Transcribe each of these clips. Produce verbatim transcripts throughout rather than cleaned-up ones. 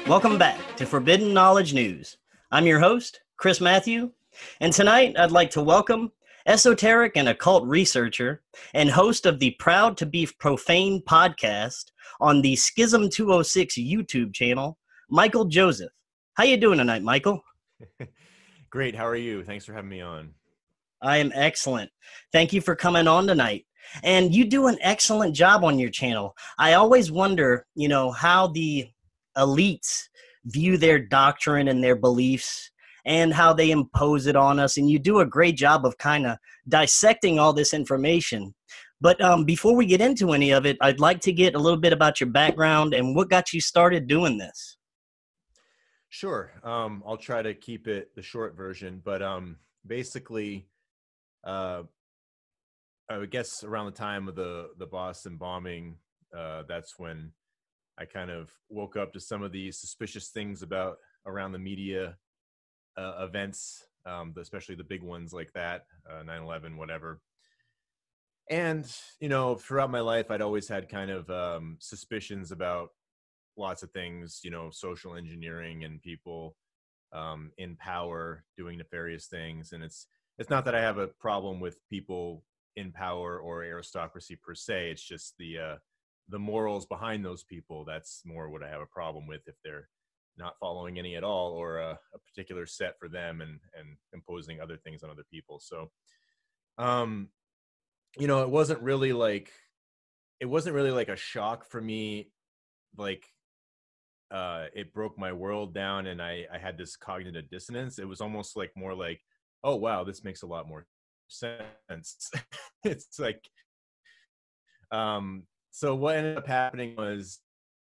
Welcome back to Forbidden Knowledge News. I'm your host, Chris Matthew, and tonight I'd like to welcome esoteric and occult researcher and host of the Proud to Be Profane podcast on the Schism two oh six YouTube channel, Michael Joseph. How you doing tonight, Michael? Great. How are you? Thanks for having me on. I am excellent. Thank you for coming on tonight. And you do an excellent job on your channel. I always wonder, you know, how the elites view their doctrine and their beliefs and how they impose it on us. And you do a great job of kind of dissecting all this information. But um, before we get into any of it, I'd like to get a little bit about your background and what got you started doing this. Sure. Um, I'll try to keep it the short version, but um, basically, uh, I would guess around the time of the, the Boston bombing, uh, that's when I kind of woke up to some of these suspicious things about around the media uh, events, um, especially the big ones like that, uh, nine eleven, whatever. And, you know, throughout my life, I'd always had kind of um, suspicions about lots of things, you know, social engineering and people um, in power doing nefarious things. And it's it's not that I have a problem with people in power or aristocracy per se. It's just the uh, the morals behind those people. That's more what I have a problem with, if they're not following any at all, or a, a particular set for them and and imposing other things on other people. So, um, you know, it wasn't really like it wasn't really like a shock for me, like. Uh, it broke my world down and I, I had this cognitive dissonance. It was almost like more like, oh, wow, this makes a lot more sense. It's like, um, so what ended up happening was,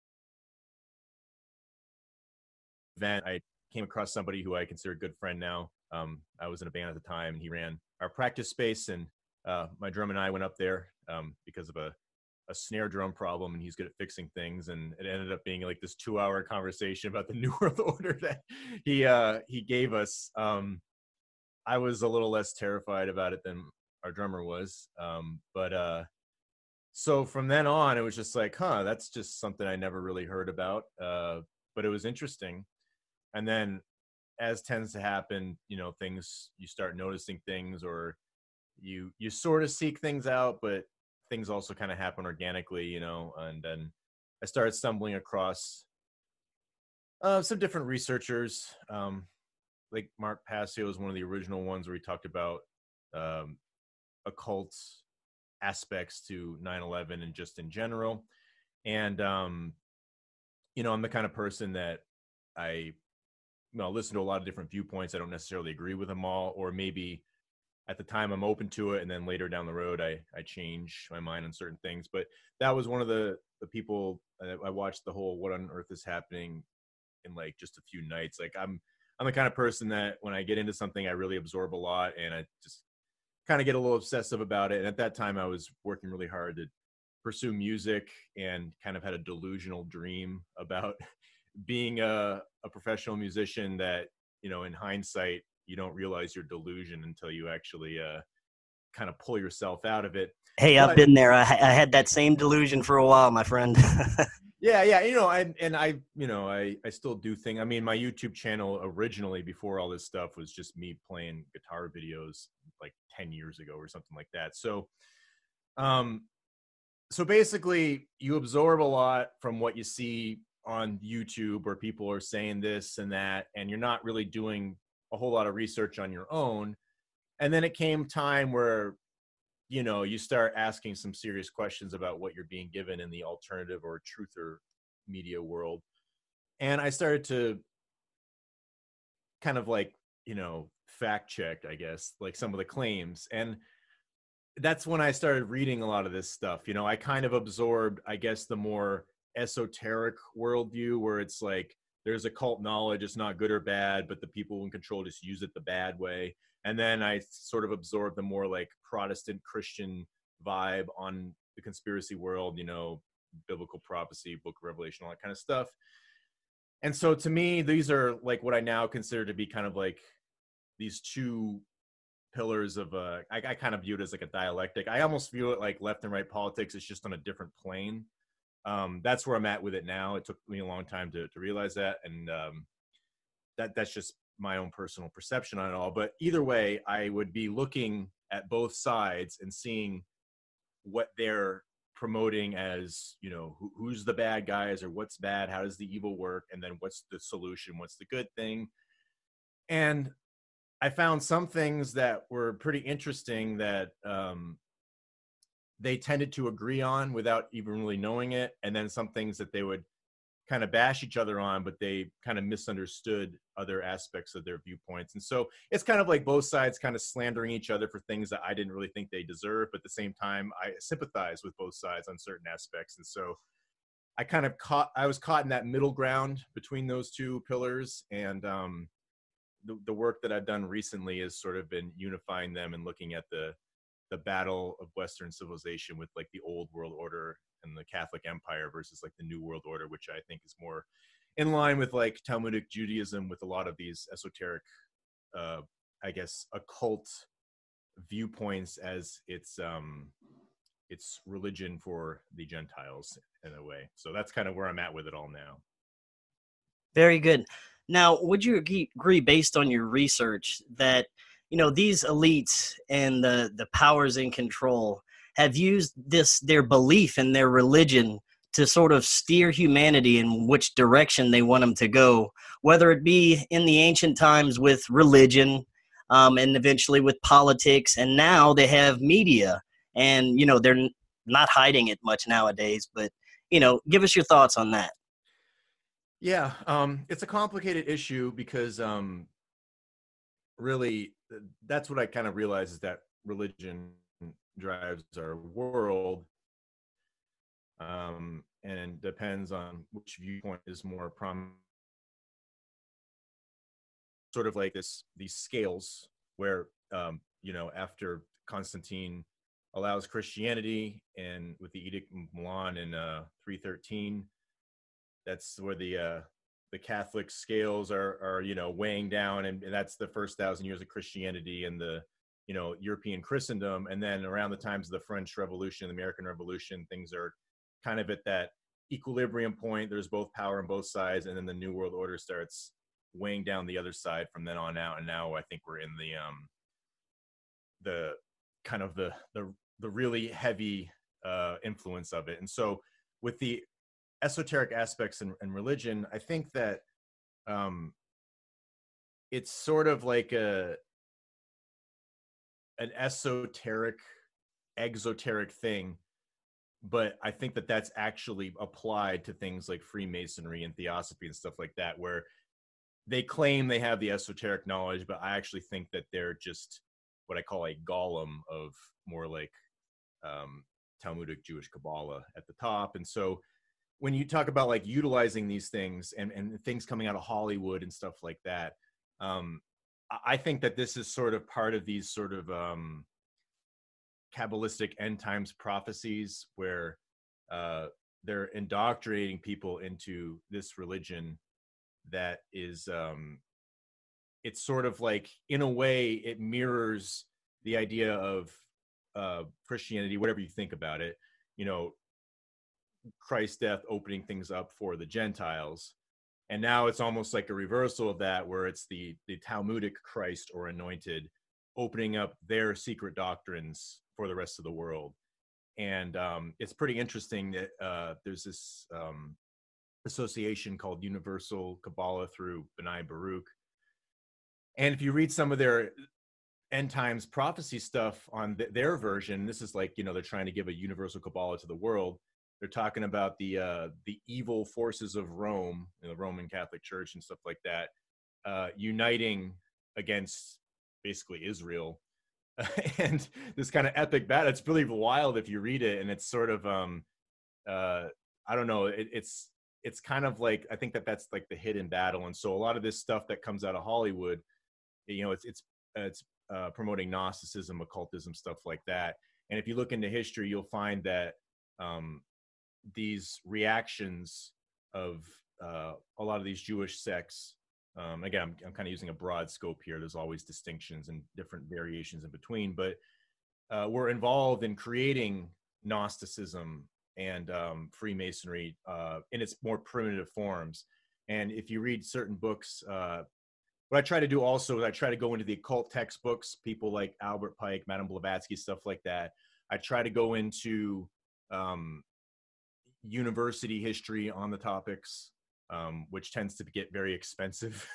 event, I came across somebody who I consider a good friend now. Um, I was in a band at the time and he ran our practice space, and uh, my drum and I went up there um, because of a a snare drum problem, and he's good at fixing things. And it ended up being like this two hour conversation about the New World Order that he, uh, he gave us. Um, I was a little less terrified about it than our drummer was. Um, but, uh, so from then on, it was just like, huh, that's just something I never really heard about. Uh, but it was interesting. And then, as tends to happen, you know, things, you start noticing things, or you, you sort of seek things out, but things also kind of happen organically, you know. And then I started stumbling across uh, some different researchers. Um, like Mark Passio is one of the original ones where he talked about um, occult aspects to nine eleven and just in general. And, um, you know, I'm the kind of person that I, you know, listen to a lot of different viewpoints. I don't necessarily agree with them all, or maybe at the time I'm open to it, and then later down the road I I change my mind on certain things. But that was one of the the people uh, I watched the whole What on Earth is Happening in like just a few nights. Like I'm I'm the kind of person that when I get into something I really absorb a lot, and I just kind of get a little obsessive about it. And at that time I was working really hard to pursue music, and kind of had a delusional dream about being a, a professional musician that, you know, in hindsight you don't realize your delusion until you actually uh, kind of pull yourself out of it. Hey, I've But been there. I, I had that same delusion for a while, my friend. yeah, yeah, you know, I, and I, you know, I, I still do things. I mean, my YouTube channel originally, before all this stuff, was just me playing guitar videos like ten years ago or something like that. So, um, so basically you absorb a lot from what you see on YouTube, where people are saying this and that, and you're not really doing a whole lot of research on your own. And then it came time where, you know, you start asking some serious questions about what you're being given in the alternative or truther media world. And I started to kind of like, you know, fact check, I guess, like some of the claims. And that's when I started reading a lot of this stuff. You know, I kind of absorbed, I guess, the more esoteric worldview, where it's like, there's occult knowledge, it's not good or bad, but the people in control just use it the bad way. And then I sort of absorbed the more like Protestant Christian vibe on the conspiracy world, you know, biblical prophecy, book of Revelation, all that kind of stuff. And so to me, these are like what I now consider to be kind of like these two pillars of uh I, I kind of view it as like a dialectic. I almost view it like left and right politics is just on a different plane. Um, that's where I'm at with it now. It took me a long time to, to realize that. And um, that that's just my own personal perception on it all. But either way, I would be looking at both sides and seeing what they're promoting as, you know, who, who's the bad guys or what's bad, how does the evil work, and then what's the solution, what's the good thing. And I found some things that were pretty interesting that um, they tended to agree on without even really knowing it, and then some things that they would kind of bash each other on, but they kind of misunderstood other aspects of their viewpoints. And so it's kind of like both sides kind of slandering each other for things that I didn't really think they deserve, but at the same time, I sympathize with both sides on certain aspects. And so I kind of caught, I was caught in that middle ground between those two pillars. And um, the, the work that I've done recently has sort of been unifying them and looking at the the battle of Western civilization with like the old world order and the Catholic Empire versus like the New World Order, which I think is more in line with like Talmudic Judaism, with a lot of these esoteric, uh, I guess, occult viewpoints as its um, its religion for the Gentiles in a way. So that's kind of where I'm at with it all now. Very good. Now, would you agree, agree based on your research that, you know, these elites and the, the powers in control have used this, their belief in their religion, to sort of steer humanity in which direction they want them to go, whether it be in the ancient times with religion, um, and eventually with politics, and now they have media, and, you know, they're n- not hiding it much nowadays, but, you know, give us your thoughts on that. Yeah, um, it's a complicated issue because um, really that's what I kind of realize is that religion drives our world, um, and depends on which viewpoint is more prominent. Sort of like this, these scales where, um, you know, after Constantine allows Christianity, and with the Edict of Milan in uh, three thirteen, that's where the uh, the Catholic scales are, are you know, weighing down, and, and that's the first thousand years of Christianity and the, you know, European Christendom. And then around the times of the French Revolution, the American Revolution, things are kind of at that equilibrium point. There's both power on both sides, and then the New World Order starts weighing down the other side from then on out. And now I think we're in the um the kind of the the the really heavy uh, influence of it. And so with the esoteric aspects in, in religion, I think that um, it's sort of like a an esoteric, exoteric thing, but I think that that's actually applied to things like Freemasonry and Theosophy and stuff like that, where they claim they have the esoteric knowledge, but I actually think that they're just what I call a golem of more like um, Talmudic Jewish Kabbalah at the top. And so when you talk about like utilizing these things and, and things coming out of Hollywood and stuff like that, um, I think that this is sort of part of these sort of um, Kabbalistic end times prophecies where uh, they're indoctrinating people into this religion that is, um, it's sort of like, in a way, it mirrors the idea of uh, Christianity, whatever you think about it, you know, Christ's death opening things up for the Gentiles. And now it's almost like a reversal of that, where it's the, the Talmudic Christ or anointed opening up their secret doctrines for the rest of the world. And um, it's pretty interesting that uh, there's this um, association called Universal Kabbalah through B'nai Baruch. And if you read some of their end times prophecy stuff on th- their version, this is like, you know, they're trying to give a universal Kabbalah to the world. They're talking about the uh, the evil forces of Rome, you know, the Roman Catholic Church and stuff like that, uh, uniting against basically Israel. And this kind of epic battle. It's really wild if you read it, and it's sort of, um, uh, I don't know, it, it's it's kind of like, I think that that's like the hidden battle. And so a lot of this stuff that comes out of Hollywood, you know, it's it's it's uh, promoting Gnosticism, occultism, stuff like that. And if you look into history, you'll find that um, these reactions of uh, a lot of these Jewish sects, um, again, I'm, I'm kind of using a broad scope here. There's always distinctions and different variations in between, but uh, we're involved in creating Gnosticism and um, Freemasonry uh, in its more primitive forms. And if you read certain books, uh, what I try to do also is I try to go into the occult textbooks, people like Albert Pike, Madame Blavatsky, stuff like that. I try to go into um, university history on the topics, um, which tends to get very expensive.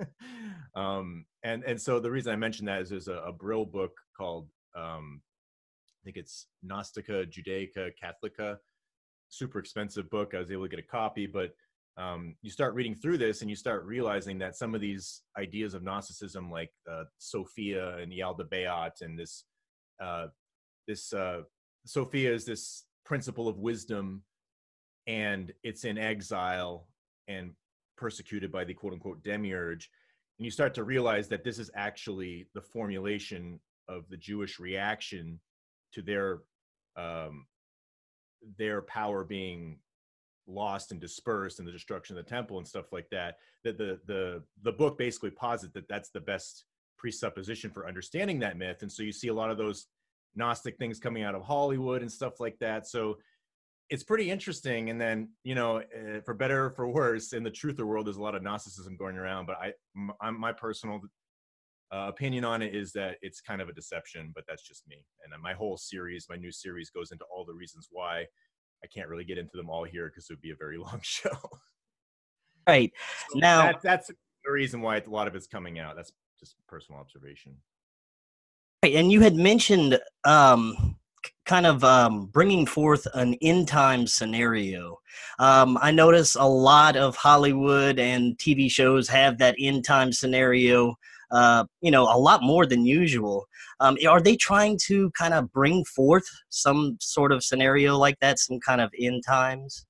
um, and, and so the reason I mentioned that is there's a, a Brill book called, um, I think it's Gnostica Judaica Catholica, super expensive book. I was able to get a copy, but um, you start reading through this and you start realizing that some of these ideas of Gnosticism, like uh, Sophia and Yaldabaoth, and this, uh, this uh, Sophia is this principle of wisdom, and it's in exile and persecuted by the quote unquote demiurge. And you start to realize that this is actually the formulation of the Jewish reaction to their um, their power being lost and dispersed and the destruction of the temple and stuff like that. That the the the book basically posits that that's the best presupposition for understanding that myth. And so you see a lot of those Gnostic things coming out of Hollywood and stuff like that. So it's pretty interesting. And then, you know, uh, for better or for worse, in the truther world, there's a lot of Gnosticism going around. But I, my, my personal uh, opinion on it is that it's kind of a deception. But that's just me. And my whole series, my new series, goes into all the reasons why. I can't really get into them all here because it would be a very long show. Right. So now, that, that's the reason why a lot of it's coming out. That's just personal observation. right, and you had mentioned um, kind of um, bringing forth an end time scenario. Um, I notice a lot of Hollywood and T V shows have that end time scenario, uh, you know, a lot more than usual. Um, are they trying to kind of bring forth some sort of scenario like that, some kind of end times?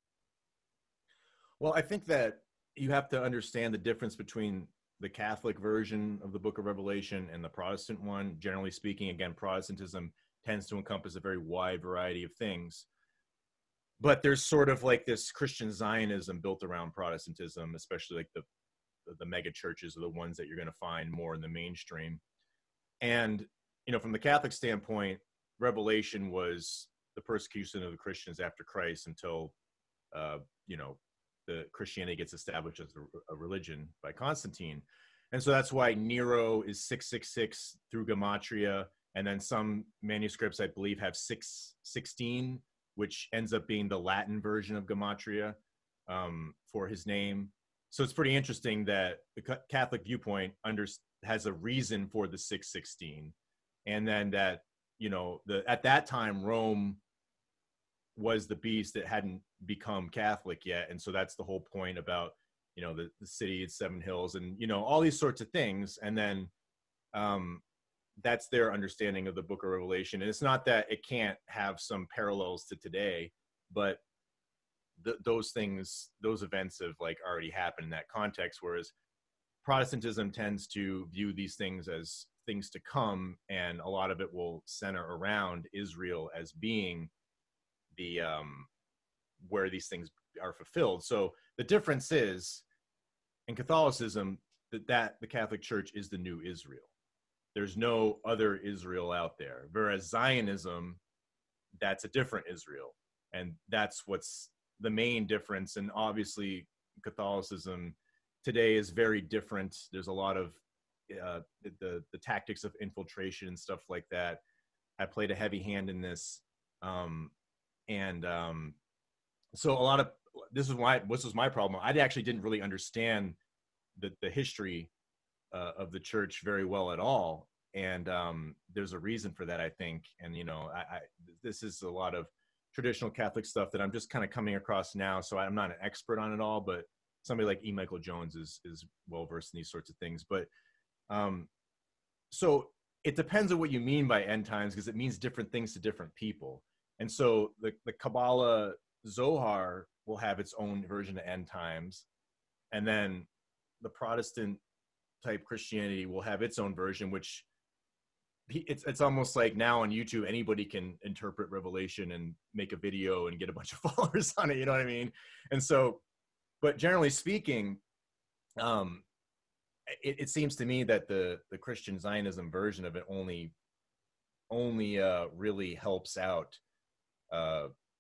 Well, I think that you have to understand the difference between the Catholic version of the Book of Revelation and the Protestant one. Generally speaking, again, Protestantism tends to encompass a very wide variety of things. But there's sort of like this Christian Zionism built around Protestantism, especially like the the mega churches are the ones that you're going to find more in the mainstream. And, you know, from the Catholic standpoint, Revelation was the persecution of the Christians after Christ until, uh, you know, the Christianity gets established as a, a religion by Constantine. And so that's why Nero is six six six through Gematria. And then some manuscripts, I believe, have six sixteen, which ends up being the Latin version of Gematria um, for his name. So it's pretty interesting that the Catholic viewpoint under, has a reason for the six sixteen. And then that, you know, the at that time, Rome was the beast that hadn't become Catholic yet. And so that's the whole point about, you know, the, the city at Seven Hills and, you know, all these sorts of things. And then um, that's their understanding of the Book of Revelation. And it's not that it can't have some parallels to today, but th- those things, those events have like already happened in that context. Whereas Protestantism tends to view these things as things to come. And a lot of it will center around Israel as being the um, where these things are fulfilled. So the difference is in Catholicism that, that the Catholic Church is the new Israel. There's no other Israel out there. Whereas Zionism, that's a different Israel. And that's what's the main difference. And obviously Catholicism today is very different. There's a lot of uh, the, the, the tactics of infiltration and stuff like that. I played a heavy hand in this. Um, And um, so a lot of this is why this was my problem. I actually didn't really understand the, the history uh, of the church very well at all. And um, there's a reason for that, I think. And, you know, I, I, this is a lot of traditional Catholic stuff that I'm just kind of coming across now. So I'm not an expert on it all, but somebody like E. Michael Jones is, is well-versed in these sorts of things. But um, so it depends on what you mean by end times, because it means different things to different people. And so the, the Kabbalah Zohar will have its own version of end times. And then the Protestant type Christianity will have its own version, which it's it's almost like now on YouTube, anybody can interpret Revelation and make a video and get a bunch of followers on it. You know what I mean? And so, but generally speaking, um, it, it seems to me that the, the Christian Zionism version of it only, only uh, really helps out uh,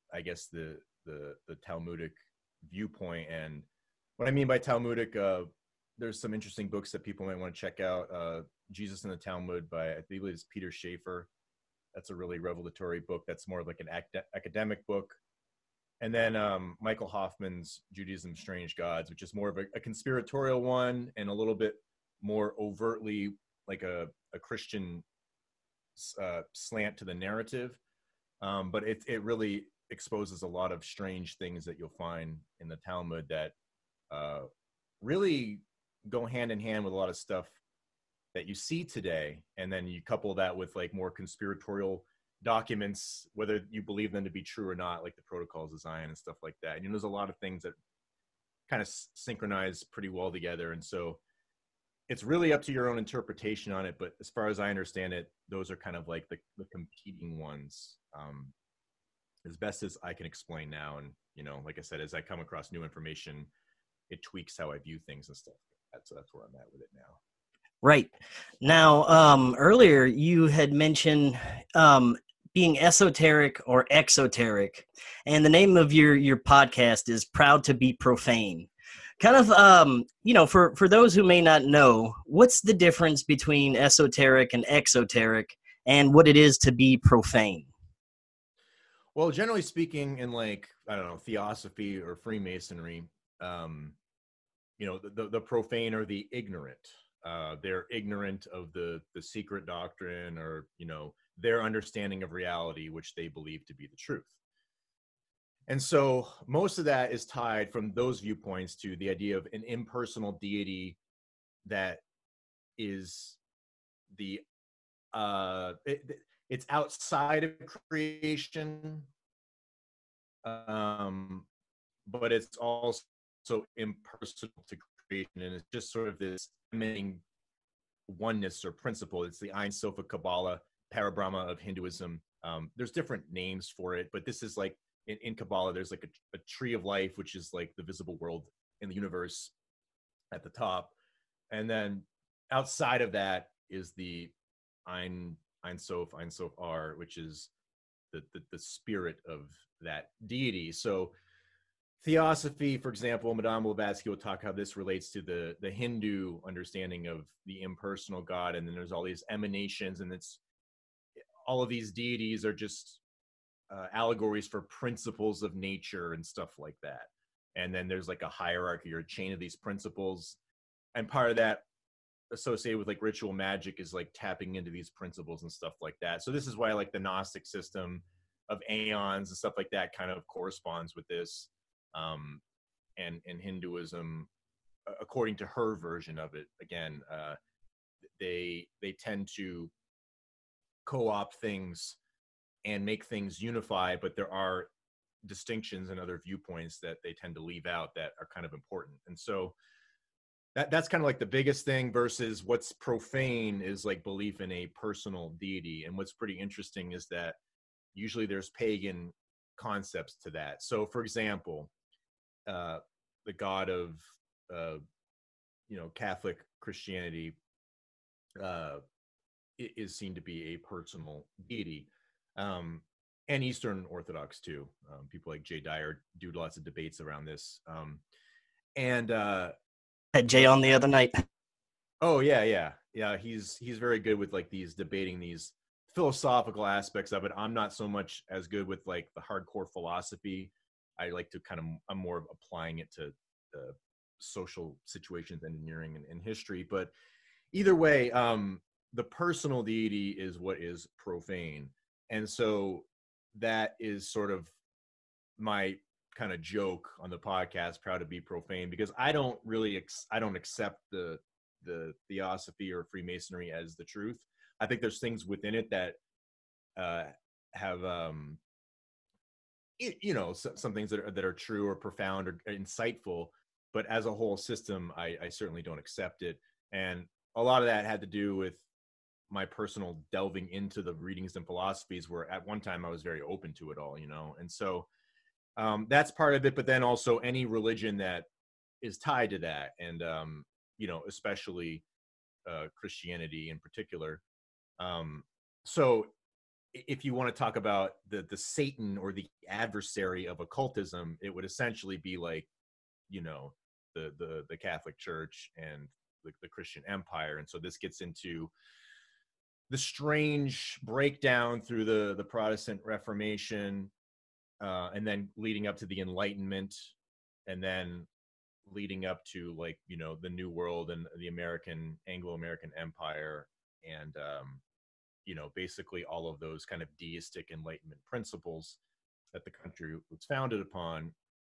I guess, the, the, the Talmudic viewpoint. And what I mean by Talmudic, uh, there's some interesting books that people might want to check out. Uh, Jesus in the Talmud by, I believe it's Peter Schaefer. That's a really revelatory book. That's more like an ac- academic book. And then um, Michael Hoffman's Judaism Strange Gods, which is more of a, a conspiratorial one and a little bit more overtly like a, a Christian uh, slant to the narrative. Um, but it, it really exposes a lot of strange things that you'll find in the Talmud that uh, really go hand in hand with a lot of stuff that you see today. And then you couple that with like more conspiratorial documents, whether you believe them to be true or not, like the Protocols of Zion and stuff like that. And you know, there's a lot of things that kind of synchronize pretty well together. And so it's really up to your own interpretation on it. But as far as I understand it, those are kind of like the, the competing ones, um, as best as I can explain now. And, you know, like I said, as I come across new information, it tweaks how I view things and stuff. That's, that's where I'm at with it now. Right. Now, um, earlier you had mentioned um, being esoteric or exoteric, and the name of your your podcast is Proud to Be Profane. Kind of, um, you know, for, for those who may not know, what's the difference between esoteric and exoteric, and what it is to be profane? Well, generally speaking, in like, I don't know, theosophy or Freemasonry, um, you know, the, the, the profane are the ignorant. Uh, they're ignorant of the, the secret doctrine, or, you know, their understanding of reality, which they believe to be the truth. And so most of that is tied from those viewpoints to the idea of an impersonal deity that is the, uh, it, it's outside of creation, um, but it's also impersonal to creation, and it's just sort of this emanating oneness or principle. It's the Ein Sof of Kabbalah, Parabrahma of Hinduism. Um, there's different names for it, but this is like in, in Kabbalah, there's like a, a tree of life, which is like the visible world in the universe at the top. And then outside of that is the Ein, Ein Sof, Ein Sof R, which is the, the, the spirit of that deity. So Theosophy, for example, Madame Blavatsky will talk how this relates to the, the Hindu understanding of the impersonal God. And then there's all these emanations, and it's all of these deities are just uh, allegories for principles of nature and stuff like that. And then there's like a hierarchy or a chain of these principles. And part of that associated with like ritual magic is like tapping into these principles and stuff like that. So this is why like the Gnostic system of aeons and stuff like that kind of corresponds with this. Um, and, and Hinduism, according to her version of it, again, uh, they, they tend to co-opt things and make things unified, but there are distinctions and other viewpoints that they tend to leave out that are kind of important. And so that, that's kind of like the biggest thing, versus what's profane is like belief in a personal deity. And what's pretty interesting is that usually there's pagan concepts to that. So for example, uh, the God of, uh, you know, Catholic Christianity uh, is seen to be a personal deity. Um, and Eastern Orthodox too. Um, people like Jay Dyer do lots of debates around this. Um, and uh, Had Jay on the other night. Oh yeah, yeah, yeah. He's he's very good with like these debating these philosophical aspects of it. I'm not so much as good with like the hardcore philosophy. I like to kind of, I'm more of applying it to the social situations, engineering, and, and history. But either way, um, the personal deity is what is profane. And so that is sort of my kind of joke on the podcast, Proud to Be Profane, because I don't really, ex- I don't accept the, the theosophy or Freemasonry as the truth. I think there's things within it that uh, have, um, it, you know, some, some things that are, that are true or profound or insightful, but as a whole system, I, I certainly don't accept it. And a lot of that had to do with my personal delving into the readings and philosophies, where at one time I was very open to it all, you know? And so um, that's part of it, but then also any religion that is tied to that. And, um, you know, especially uh, Christianity in particular. Um, so if you want to talk about the the Satan or the adversary of occultism, it would essentially be like, you know, the the the Catholic Church and the, the Christian Empire. And so this gets into the strange breakdown through the the Protestant Reformation, uh, and then leading up to the Enlightenment, and then leading up to, like, you know, the New World and the American Anglo-American Empire, and um, you know, basically all of those kind of deistic Enlightenment principles that the country was founded upon.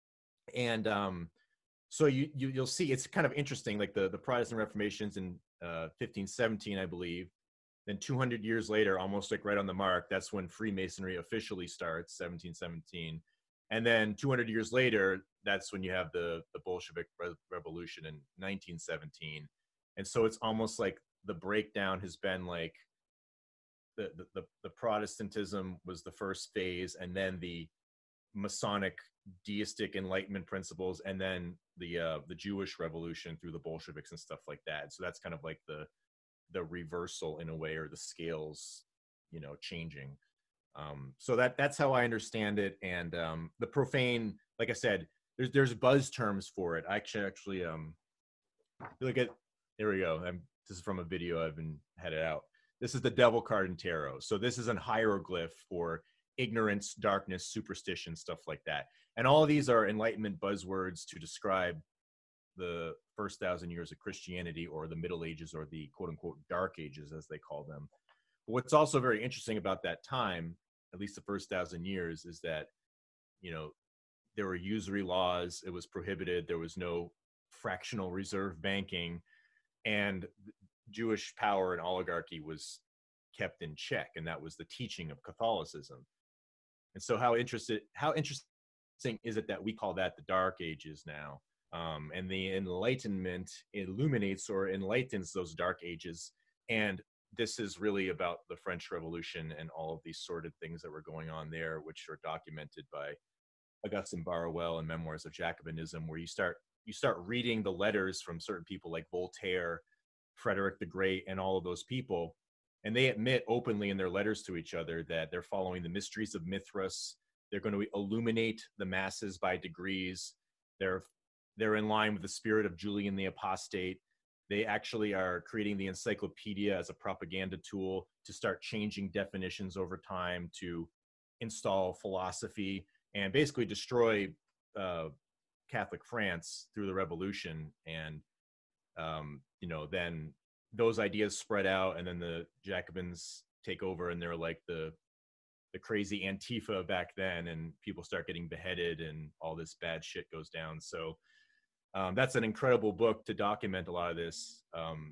And um, so you, you you'll see it's kind of interesting, like the the Protestant Reformation's in uh, fifteen seventeen, I believe. Then two hundred years later, almost like right on the mark, that's when Freemasonry officially starts, seventeen seventeen. And then two hundred years later, that's when you have the, the Bolshevik Re- Revolution in nineteen seventeen. And so it's almost like the breakdown has been like the, the, the, the Protestantism was the first phase, and then the Masonic deistic Enlightenment principles, and then the uh, the Jewish Revolution through the Bolsheviks and stuff like that. So that's kind of like the the reversal in a way, or the scales, you know, changing. Um, so that that's how I understand it. And um, the profane, like I said, there's there's buzz terms for it. I actually actually um look at here we go. I'm, this is from a video I've been had it out. This is the devil card in tarot. So this is an hieroglyph for ignorance, darkness, superstition, stuff like that. And all of these are Enlightenment buzzwords to describe the first thousand years of Christianity, or the Middle Ages, or the quote unquote Dark Ages, as they call them. But what's also very interesting about that time, at least the first thousand years, is that, you know, there were usury laws. It was prohibited. There was no fractional reserve banking, and Jewish power and oligarchy was kept in check. And that was the teaching of Catholicism. And so how interested, how interesting is it that we call that the Dark Ages now? Um, and the Enlightenment illuminates or enlightens those dark ages. And this is really about the French Revolution and all of these sordid things that were going on there, which are documented by Augustin Barruel in Memoirs of Jacobinism, where you start you start reading the letters from certain people like Voltaire, Frederick the Great, and all of those people, and they admit openly in their letters to each other that they're following the mysteries of Mithras. They're going to illuminate the masses by degrees. They're they're in line with the spirit of Julian the Apostate. They actually are creating the encyclopedia as a propaganda tool to start changing definitions over time, to install philosophy and basically destroy uh, Catholic France through the Revolution. And, um, you know, then those ideas spread out, and then the Jacobins take over, and they're like the the crazy Antifa back then, and people start getting beheaded, and all this bad shit goes down. So um, that's an incredible book to document a lot of this. Um,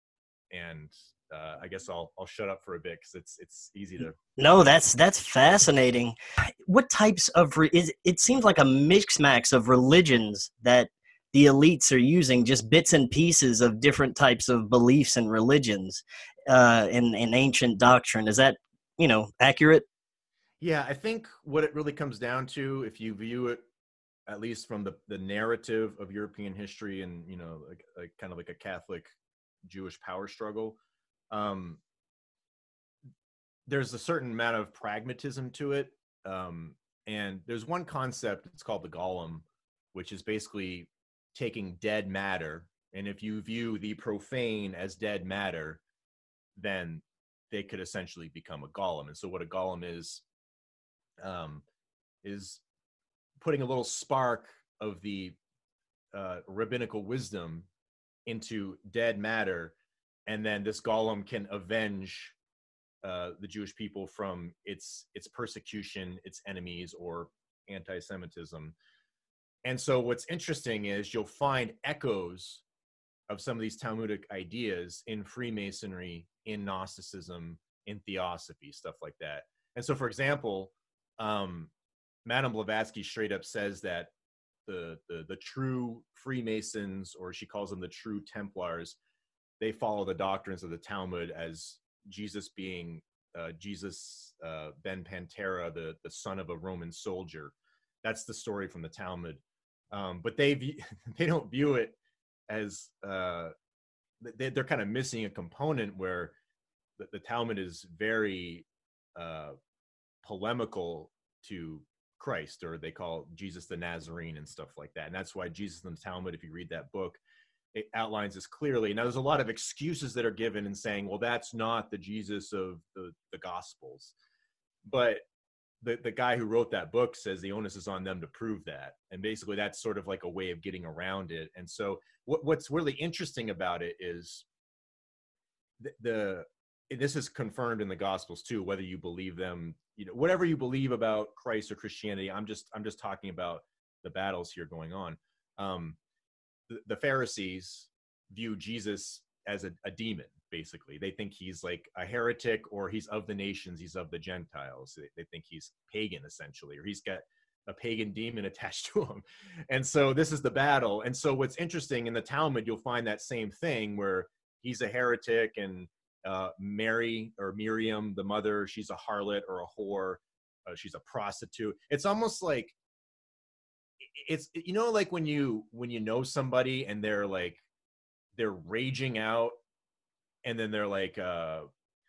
and uh, I guess I'll I'll shut up for a bit, because it's it's easy to. No, that's that's fascinating. What types of re- is it seems like a mix max of religions that the elites are using, just bits and pieces of different types of beliefs and religions uh, in in ancient doctrine. Is that, you know, accurate? Yeah, I think what it really comes down to, if you view it at least from the, the narrative of European history, and, you know, like, like kind of like a Catholic Jewish power struggle, um, there's a certain amount of pragmatism to it. Um, and there's one concept, it's called the golem, which is basically taking dead matter. And if you view the profane as dead matter, then they could essentially become a golem. And so what a golem is, um, is putting a little spark of the uh, rabbinical wisdom into dead matter, and then this golem can avenge uh, the Jewish people from its its persecution, its enemies, or anti-Semitism. And so what's interesting is you'll find echoes of some of these Talmudic ideas in Freemasonry, in Gnosticism, in Theosophy, stuff like that. And so, for example, um, Madame Blavatsky straight up says that the, the the true Freemasons, or she calls them the true Templars, they follow the doctrines of the Talmud, as Jesus being uh, Jesus uh, ben Pantera, the, the son of a Roman soldier. That's the story from the Talmud. Um, but they view, they don't view it as uh, they, they're kind of missing a component where the, the Talmud is very uh, polemical to Christ, or they call Jesus the Nazarene and stuff like that. And that's why Jesus in the Talmud, if you read that book, it outlines this clearly. Now, there's a lot of excuses that are given in saying, well, that's not the Jesus of the, the Gospels. But the, the guy who wrote that book says the onus is on them to prove that. And basically that's sort of like a way of getting around it. And so what, what's really interesting about it is the, the this is confirmed in the Gospels too, whether you believe them, you know, whatever you believe about Christ or Christianity. I'm just, I'm just talking about the battles here going on. Um, the, the Pharisees view Jesus as a, a demon, basically. They think he's like a heretic, or he's of the nations, he's of the Gentiles. They, they think he's pagan, essentially, or he's got a pagan demon attached to him. And so this is the battle. And so what's interesting in the Talmud, you'll find that same thing where he's a heretic, and uh, Mary or Miriam, the mother, she's a harlot or a whore. Uh, she's a prostitute. It's almost like, it's, you know, like when you, when you know somebody and they're like, they're raging out, and then they're like, uh,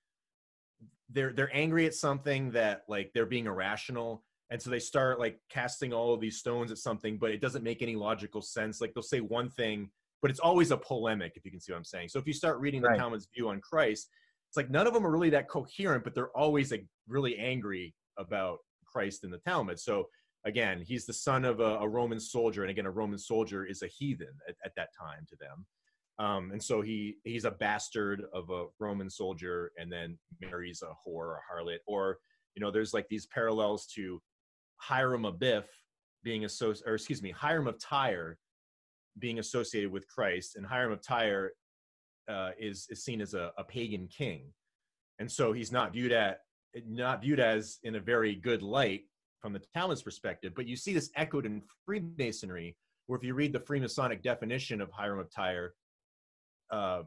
they're, they're angry at something that like they're being irrational. And so they start like casting all of these stones at something, but it doesn't make any logical sense. Like they'll say one thing, but it's always a polemic, if you can see what I'm saying. So if you start reading the Right. Talmud's view on Christ, it's like none of them are really that coherent, but they're always like really angry about Christ in the Talmud. So again, he's the son of a, a Roman soldier. And again, a Roman soldier is a heathen at, at that time to them. Um, and so he he's a bastard of a Roman soldier, and then marries a whore or a harlot. Or, you know, there's like these parallels to Hiram Abiff being associated, or excuse me, Hiram of Tyre being associated with Christ. And Hiram of Tyre uh, is, is seen as a, a pagan king. And so he's not viewed at, not viewed as in a very good light from the Talmud's perspective. But you see this echoed in Freemasonry, where if you read the Freemasonic definition of Hiram of Tyre, uh,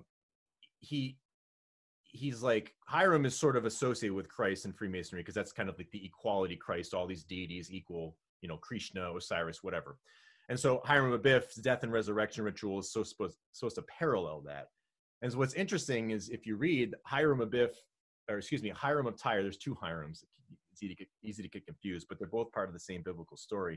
he he's like, Hiram is sort of associated with Christ in Freemasonry, because that's kind of like the equality Christ, all these deities equal, you know, Krishna, Osiris, whatever. And so Hiram Abiff's death and resurrection ritual is so supposed, supposed to parallel that. And so what's interesting is if you read Hiram Abiff, or excuse me, Hiram of Tyre, there's two Hirams. It's easy to get, easy to get confused, but they're both part of the same biblical story.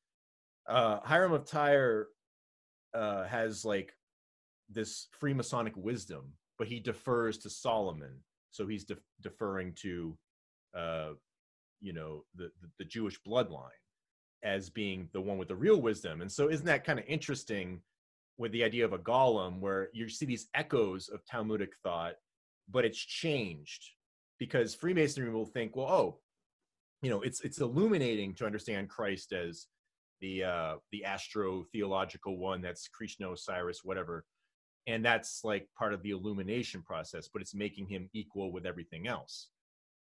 Uh, Hiram of Tyre uh, has like this Freemasonic wisdom, but he defers to Solomon. So he's de- deferring to, uh, you know, the, the, the Jewish bloodline as being the one with the real wisdom. And so isn't that kind of interesting with the idea of a golem, where you see these echoes of Talmudic thought, but it's changed because Freemasonry will think, well, oh, you know, it's, it's illuminating to understand Christ as the, uh, the astro-theological one, that's Krishna, Osiris, whatever. And that's like part of the illumination process, but it's making him equal with everything else.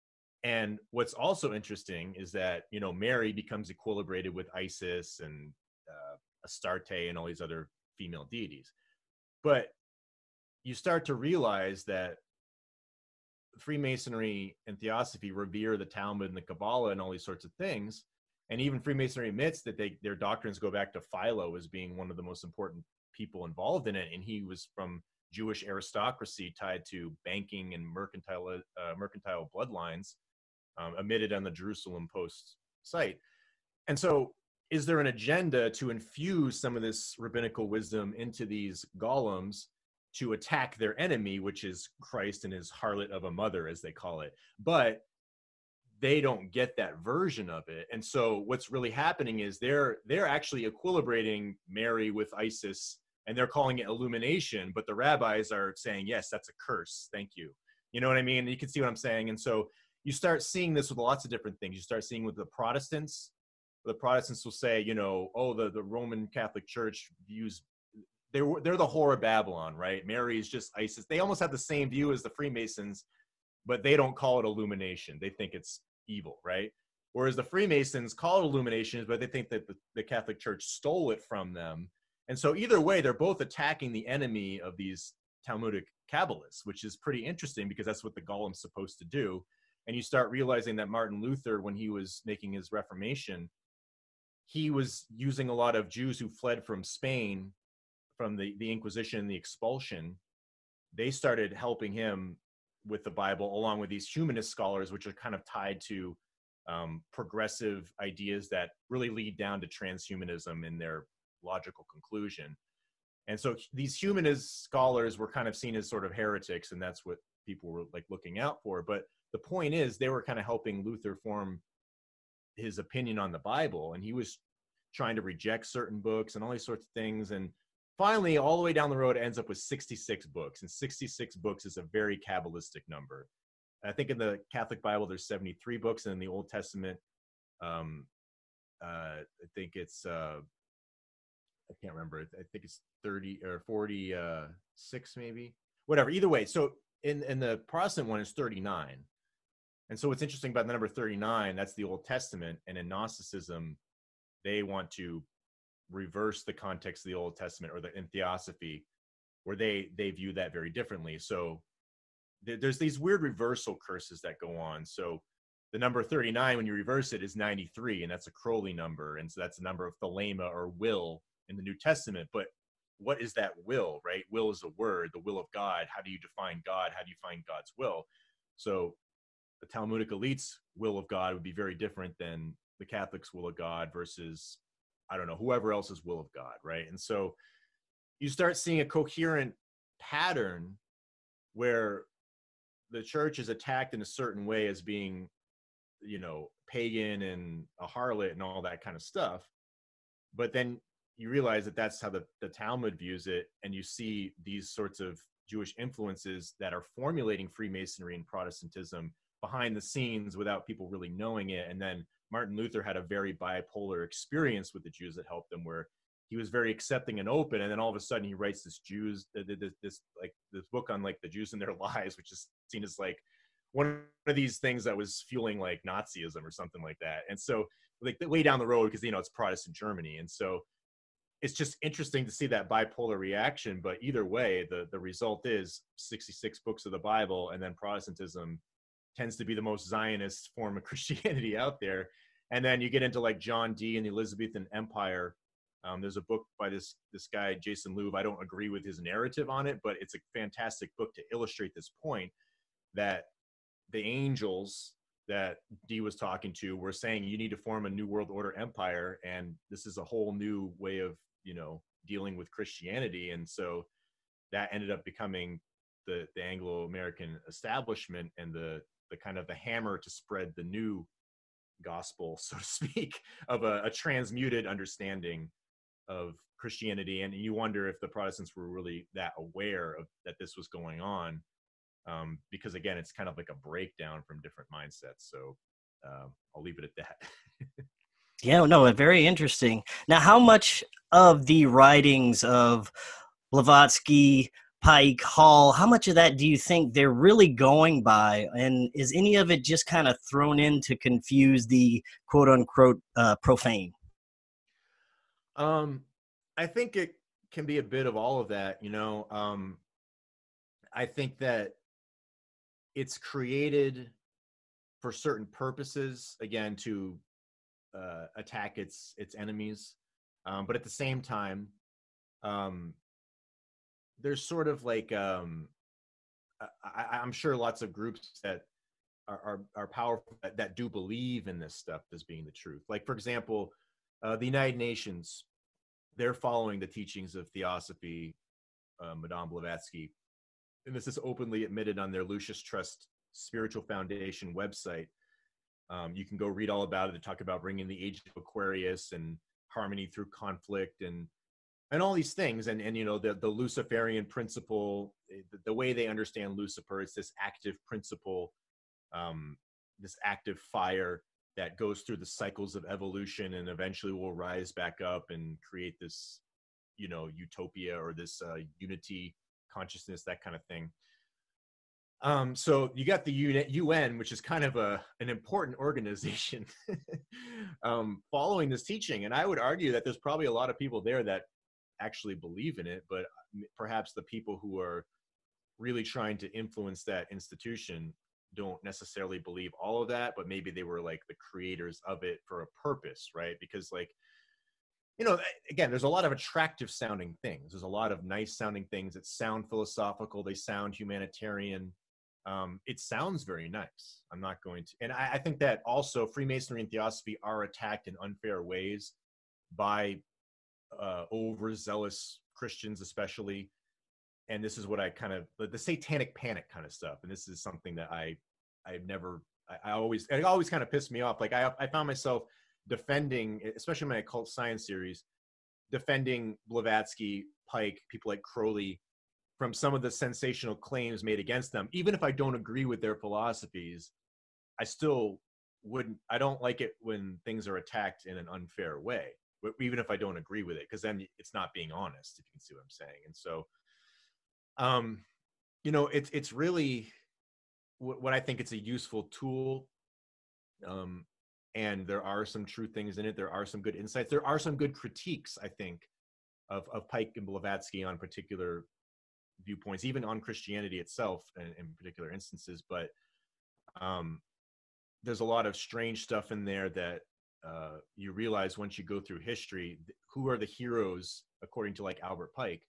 And what's also interesting is that, you know, Mary becomes equilibrated with Isis and uh, Astarte and all these other female deities. But you start to realize that Freemasonry and Theosophy revere the Talmud and the Kabbalah and all these sorts of things. And even Freemasonry admits that they, their doctrines go back to Philo as being one of the most important people involved in it. And he was from Jewish aristocracy tied to banking and mercantile, uh, mercantile bloodlines, um, omitted on the Jerusalem Post site. And so is there an agenda to infuse some of this rabbinical wisdom into these golems to attack their enemy, which is Christ and his harlot of a mother, as they call it? But they don't get that version of it. And so what's really happening is they're they're actually equilibrating Mary with Isis, and they're calling it illumination, but the rabbis are saying, yes, that's a curse. Thank you. You know what I mean? You can see what I'm saying. And so you start seeing this with lots of different things. You start seeing with the Protestants. The Protestants will say, you know, oh, the, the Roman Catholic Church views, they're, they're the whore of Babylon, right? Mary is just Isis. They almost have the same view as the Freemasons, but they don't call it illumination. They think it's evil, right? Whereas the Freemasons call it illumination, but they think that the, the Catholic Church stole it from them. And so either way, they're both attacking the enemy of these Talmudic Kabbalists, which is pretty interesting because that's what the golem's supposed to do. And you start realizing that Martin Luther, when he was making his Reformation, he was using a lot of Jews who fled from Spain, from the, the Inquisition, the expulsion. They started helping him with the Bible, along with these humanist scholars, which are kind of tied to um, progressive ideas that really lead down to transhumanism in their logical conclusion. And so these humanist scholars were kind of seen as sort of heretics, and that's what people were like looking out for. But the point is, they were kind of helping Luther form his opinion on the Bible, and he was trying to reject certain books and all these sorts of things. And finally, all the way down the road, it ends up with sixty-six books, and sixty-six books is a very Kabbalistic number. I think in the Catholic Bible, there's seventy-three books, and in the Old Testament, um, uh, I think it's, uh, I can't remember. I think it's thirty or forty-six, maybe. Whatever. Either way, so in, in the Protestant one is thirty-nine. And so what's interesting about the number thirty-nine, that's the Old Testament. And in Gnosticism, they want to reverse the context of the Old Testament, or the in Theosophy, where they they view that very differently. So th- there's these weird reversal curses that go on. So the number thirty-nine, when you reverse it, is ninety-three, and that's a Crowley number. And so that's the number of thelema, or will, in the New Testament. But what is that will, right? Will is a word, the will of God. How do you define God? How do you find God's will? So the Talmudic elite's will of God would be very different than the Catholic's will of God versus, I don't know, whoever else's will of God, right? And so you start seeing a coherent pattern where the church is attacked in a certain way as being, you know, pagan and a harlot and all that kind of stuff. But then you realize that that's how the, the Talmud views it, and you see these sorts of Jewish influences that are formulating Freemasonry and Protestantism behind the scenes without people really knowing it. And then Martin Luther had a very bipolar experience with the Jews that helped him, where he was very accepting and open, and then all of a sudden he writes this Jews this, this like this book on like the Jews and their lives, which is seen as like one of these things that was fueling like Nazism or something like that. And so like way down the road, because you know it's Protestant Germany, and so it's just interesting to see that bipolar reaction. But either way, the the result is sixty-six books of the Bible, and then Protestantism tends to be the most Zionist form of Christianity out there. And then you get into like John Dee and the Elizabethan Empire. Um, there's a book by this this guy, Jason Louv. I don't agree with his narrative on it, but it's a fantastic book to illustrate this point, that the angels that Dee was talking to were saying you need to form a new world order empire, and this is a whole new way of, you know, dealing with Christianity. And so that ended up becoming the, the Anglo-American establishment, and the the kind of the hammer to spread the new gospel, so to speak, of a, a transmuted understanding of Christianity. And you wonder if the Protestants were really that aware of that this was going on, um, because again, it's kind of like a breakdown from different mindsets. So uh, I'll leave it at that. Yeah, no, very interesting. Now, how much of the writings of Blavatsky, Pike, Hall, how much of that do you think they're really going by? And is any of it just kind of thrown in to confuse the quote unquote uh, profane? Um, I think it can be a bit of all of that, you know. Um, I think that it's created for certain purposes, again, to uh, attack its its enemies. Um, but at the same time, um, there's sort of like, um, I, I'm sure lots of groups that are, are, are powerful that, that do believe in this stuff as being the truth. Like, for example, uh, the United Nations, they're following the teachings of Theosophy, uh, Madame Blavatsky. And this is openly admitted on their Lucis Trust Spiritual Foundation website. Um, you can go read all about it. They talk about bringing the age of Aquarius and harmony through conflict, and and all these things. And, and you know, the, the Luciferian principle, the, the way they understand Lucifer, it's this active principle, um, this active fire that goes through the cycles of evolution and eventually will rise back up and create this, you know, utopia, or this uh, unity consciousness, that kind of thing. Um, so you got the U N, which is kind of a an important organization, um, following this teaching. And I would argue that there's probably a lot of people there that actually believe in it, but perhaps the people who are really trying to influence that institution don't necessarily believe all of that, but maybe they were like the creators of it for a purpose, right? Because like, you know, again, there's a lot of attractive sounding things. There's a lot of nice sounding things that sound philosophical. They sound humanitarian. um, it sounds very nice. I'm not going to, and I, I think that also Freemasonry and Theosophy are attacked in unfair ways by uh, overzealous Christians, especially. And this is what I kind of, the, the satanic panic kind of stuff. And this is something that I, I've never, I, I always, it always kind of pissed me off. Like I, I found myself defending, especially in my occult science series, defending Blavatsky, Pike, people like Crowley, from some of the sensational claims made against them. Even if I don't agree with their philosophies, I still wouldn't, I don't like it when things are attacked in an unfair way, even if I don't agree with it, because then it's not being honest, if you can see what I'm saying. And so, um, you know, it's, it's really what, what I think it's a useful tool. Um, and there are some true things in it. There are some good insights. There are some good critiques, I think, of, of Pike and Blavatsky on particular viewpoints, even on Christianity itself in, in particular instances. But um, there's a lot of strange stuff in there that uh, you realize once you go through history, who are the heroes, according to like Albert Pike.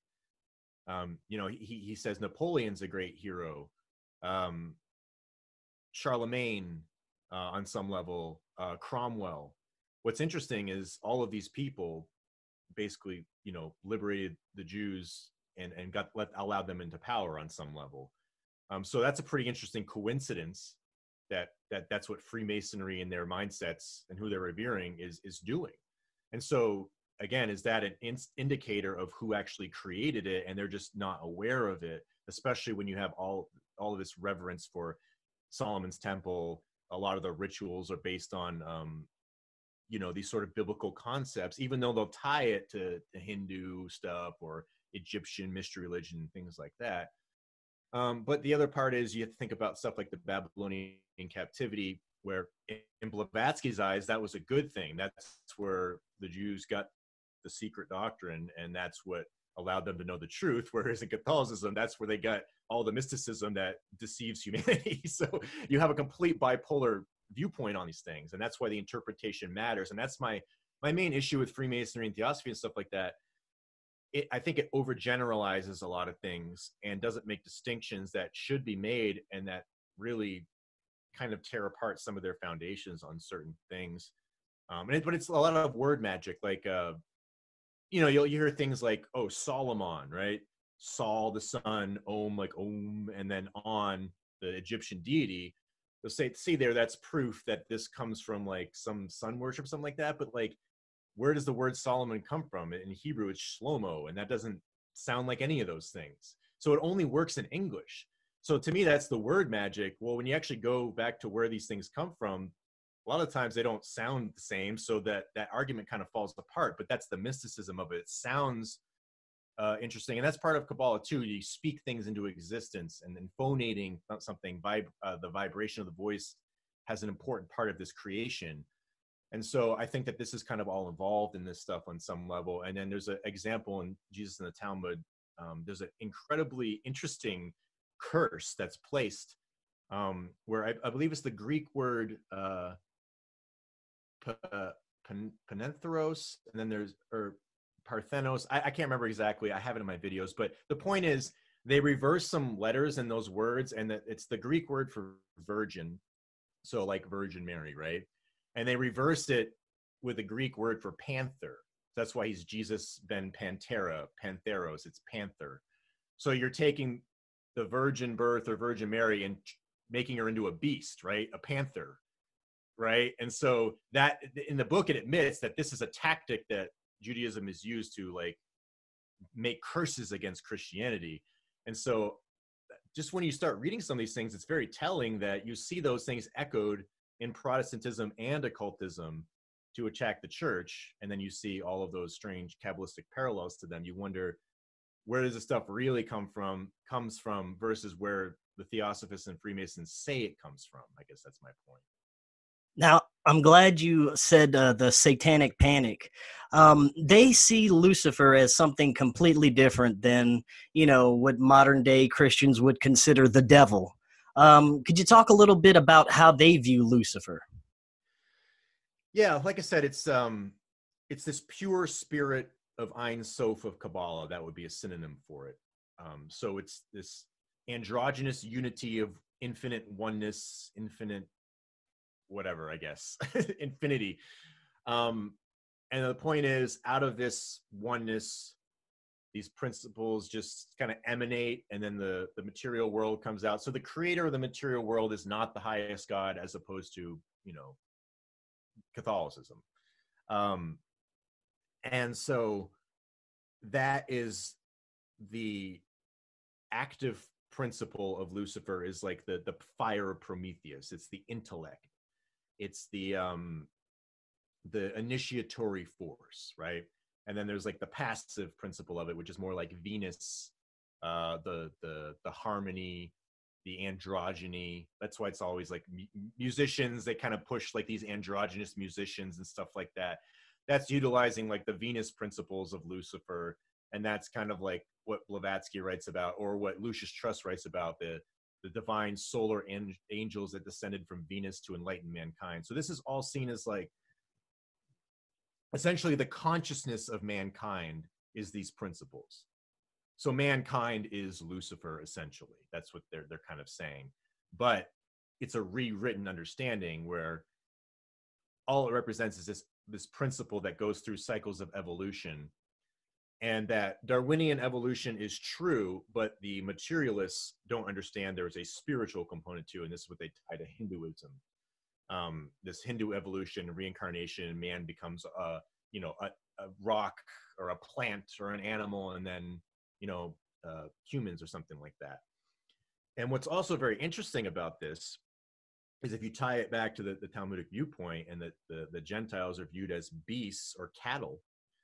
Um, you know, he, he says Napoleon's a great hero. Um, Charlemagne, uh, on some level, uh, Cromwell. What's interesting is all of these people basically, you know, liberated the Jews and, and got let allowed them into power on some level. Um, so that's a pretty interesting coincidence that that that's what Freemasonry and their mindsets and who they're revering is is doing. And so again, is that an in- indicator of who actually created it, and they're just not aware of it, especially when you have all all of this reverence for Solomon's Temple. A lot of the rituals are based on um, you know, these sort of biblical concepts, even though they'll tie it to the Hindu stuff or Egyptian mystery religion, things like that. Um, but the other part is you have to think about stuff like the Babylonian captivity, where in Blavatsky's eyes, that was a good thing. That's where the Jews got the secret doctrine, and that's what allowed them to know the truth. Whereas in Catholicism, that's where they got all the mysticism that deceives humanity. So you have a complete bipolar viewpoint on these things, and that's why the interpretation matters. And that's my my main issue with Freemasonry and Theosophy and stuff like that. It, I think it overgeneralizes a lot of things and doesn't make distinctions that should be made, and that really kind of tear apart some of their foundations on certain things. Um, and it, but it's a lot of word magic, like uh, you know, you'll you hear things like, oh, Solomon, right? Sol, the sun, Om, like Om, and then On, the Egyptian deity. They'll say, see there, that's proof that this comes from like some sun worship, something like that. But like, where does the word Solomon come from? In Hebrew, it's Shlomo, and that doesn't sound like any of those things. So it only works in English. So to me, that's the word magic. Well, when you actually go back to where these things come from, a lot of times they don't sound the same, so that that argument kind of falls apart. But that's the mysticism of it. It sounds uh, interesting, and that's part of Kabbalah too. You speak things into existence, and then phonating something, vib- uh, the vibration of the voice has an important part of this creation. And so I think that this is kind of all involved in this stuff on some level. And then there's an example in Jesus in the Talmud. Um, there's an incredibly interesting curse that's placed um, where I, I believe it's the Greek word uh, Panentheros, and then there's, or Parthenos. I, I can't remember exactly. I have it in my videos. But the point is, they reverse some letters in those words, and that it's the Greek word for virgin. So like Virgin Mary, right? And they reversed it with the Greek word for panther. That's why he's Jesus ben Pantera, Pantheros, it's panther. So you're taking the virgin birth or Virgin Mary and making her into a beast, right? A panther, right? And so that in the book, it admits that this is a tactic that Judaism is used to like make curses against Christianity. And so just when you start reading some of these things, it's very telling that you see those things echoed in Protestantism and occultism to attack the church. And then you see all of those strange Kabbalistic parallels to them. You wonder, where does this stuff really come from, comes from versus where the Theosophists and Freemasons say it comes from. I guess that's my point. Now, I'm glad you said uh, the satanic panic. Um, they see Lucifer as something completely different than, you know, what modern day Christians would consider the devil. Um, could you talk a little bit about how they view Lucifer? Yeah, like I said, it's um, it's this pure spirit of Ein Sof of Kabbalah. That would be a synonym for it. Um, so it's this androgynous unity of infinite oneness, infinite whatever, I guess, infinity. Um, and the point is, out of this oneness, these principles just kind of emanate, and then the, the material world comes out. So the creator of the material world is not the highest God, as opposed to, you know, Catholicism. Um, and so that is the active principle of Lucifer, is like the, the fire of Prometheus. It's the intellect. It's the, um, the initiatory force, right? And then there's like the passive principle of it, which is more like Venus, uh, the the the harmony, the androgyny. That's why it's always like mu- musicians. They kind of push like these androgynous musicians and stuff like that. That's utilizing like the Venus principles of Lucifer, and that's kind of like what Blavatsky writes about, or what Lucius Trust writes about, the the divine solar an- angels that descended from Venus to enlighten mankind. So this is all seen as like essentially the consciousness of mankind is these principles. So mankind is Lucifer, essentially. That's what they're they're kind of saying. But it's a rewritten understanding where all it represents is this this principle that goes through cycles of evolution, and that Darwinian evolution is true, but the materialists don't understand there is a spiritual component too, and this is what they tie to Hinduism. Um, this Hindu evolution, reincarnation, man becomes a, you know, a, a rock or a plant or an animal, and then, you know, uh, humans or something like that. And what's also very interesting about this is if you tie it back to the, the Talmudic viewpoint, and that the, the Gentiles are viewed as beasts or cattle.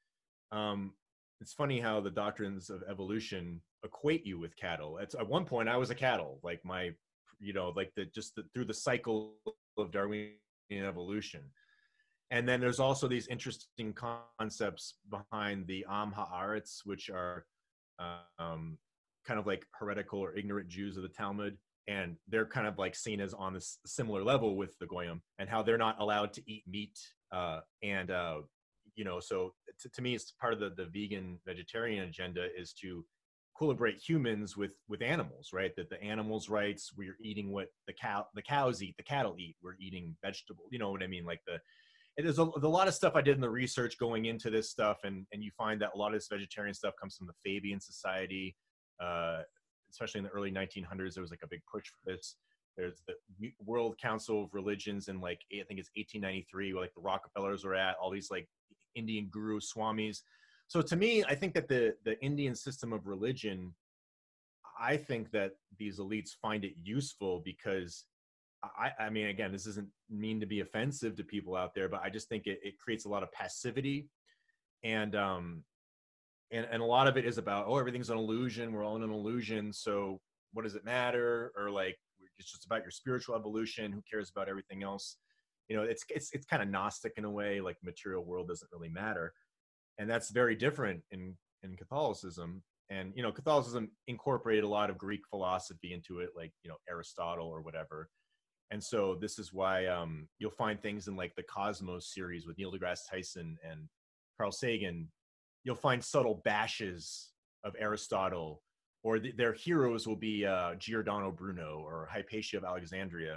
Um, it's funny how the doctrines of evolution equate you with cattle. It's, at one point, I was a cattle, like my, you know, like the just the, through the cycle of Darwinian evolution. And then there's also these interesting concepts behind the Am Haaretz, which are um, kind of like heretical or ignorant Jews of the Talmud. And they're kind of like seen as on this similar level with the Goyim, and how they're not allowed to eat meat. Uh, and, uh, you know, so to, to me, it's part of the, the vegan vegetarian agenda is to equilibrate humans with, with animals, right? That the animals' rights, we're eating what the cow, the cows eat, the cattle eat, we're eating vegetable, you know what I mean? Like the, there's a, a lot of stuff I did in the research going into this stuff. And, and you find that a lot of this vegetarian stuff comes from the Fabian Society, uh, especially in the early nineteen hundreds. There was like a big push for this. There's the World Council of Religions in like, I think it's eighteen ninety-three, where like the Rockefellers were at, all these like Indian guru swamis. So to me, I think that the, the Indian system of religion, I think that these elites find it useful because I, I mean, again, this doesn't mean to be offensive to people out there, but I just think it, it creates a lot of passivity. And, um, and, and a lot of it is about, oh, everything's an illusion. We're all in an illusion. So what does it matter? Or like, it's just about your spiritual evolution. Who cares about everything else? You know, it's, it's, it's kind of Gnostic in a way, like material world doesn't really matter. And that's very different in, in Catholicism. And, you know, Catholicism incorporated a lot of Greek philosophy into it, like, you know, Aristotle or whatever. And so this is why um, you'll find things in like the Cosmos series with Neil deGrasse Tyson and Carl Sagan. You'll find subtle bashes of Aristotle, or th- their heroes will be uh, Giordano Bruno or Hypatia of Alexandria.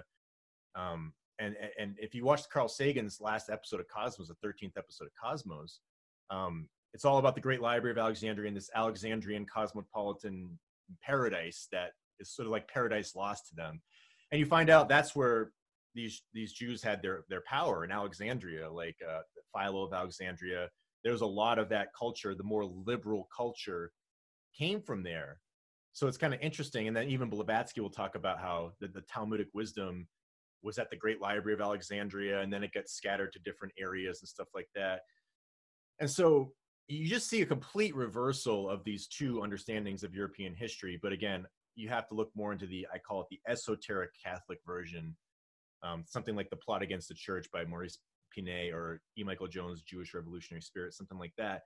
Um, and, and if you watch Carl Sagan's last episode of Cosmos, the thirteenth episode of Cosmos, um, it's all about the Great Library of Alexandria and this Alexandrian cosmopolitan paradise that is sort of like paradise lost to them. And you find out that's where these these Jews had their their power in Alexandria, like uh, Philo of Alexandria. There's a lot of that culture, the more liberal culture, came from there. So it's kind of interesting. And then even Blavatsky will talk about how the, the Talmudic wisdom was at the Great Library of Alexandria, and then it gets scattered to different areas and stuff like that. And so you just see a complete reversal of these two understandings of European history. But again, you have to look more into the, I call it the esoteric Catholic version, um, something like The Plot Against the Church by Maurice Pinet, or E. Michael Jones' Jewish Revolutionary Spirit, something like that.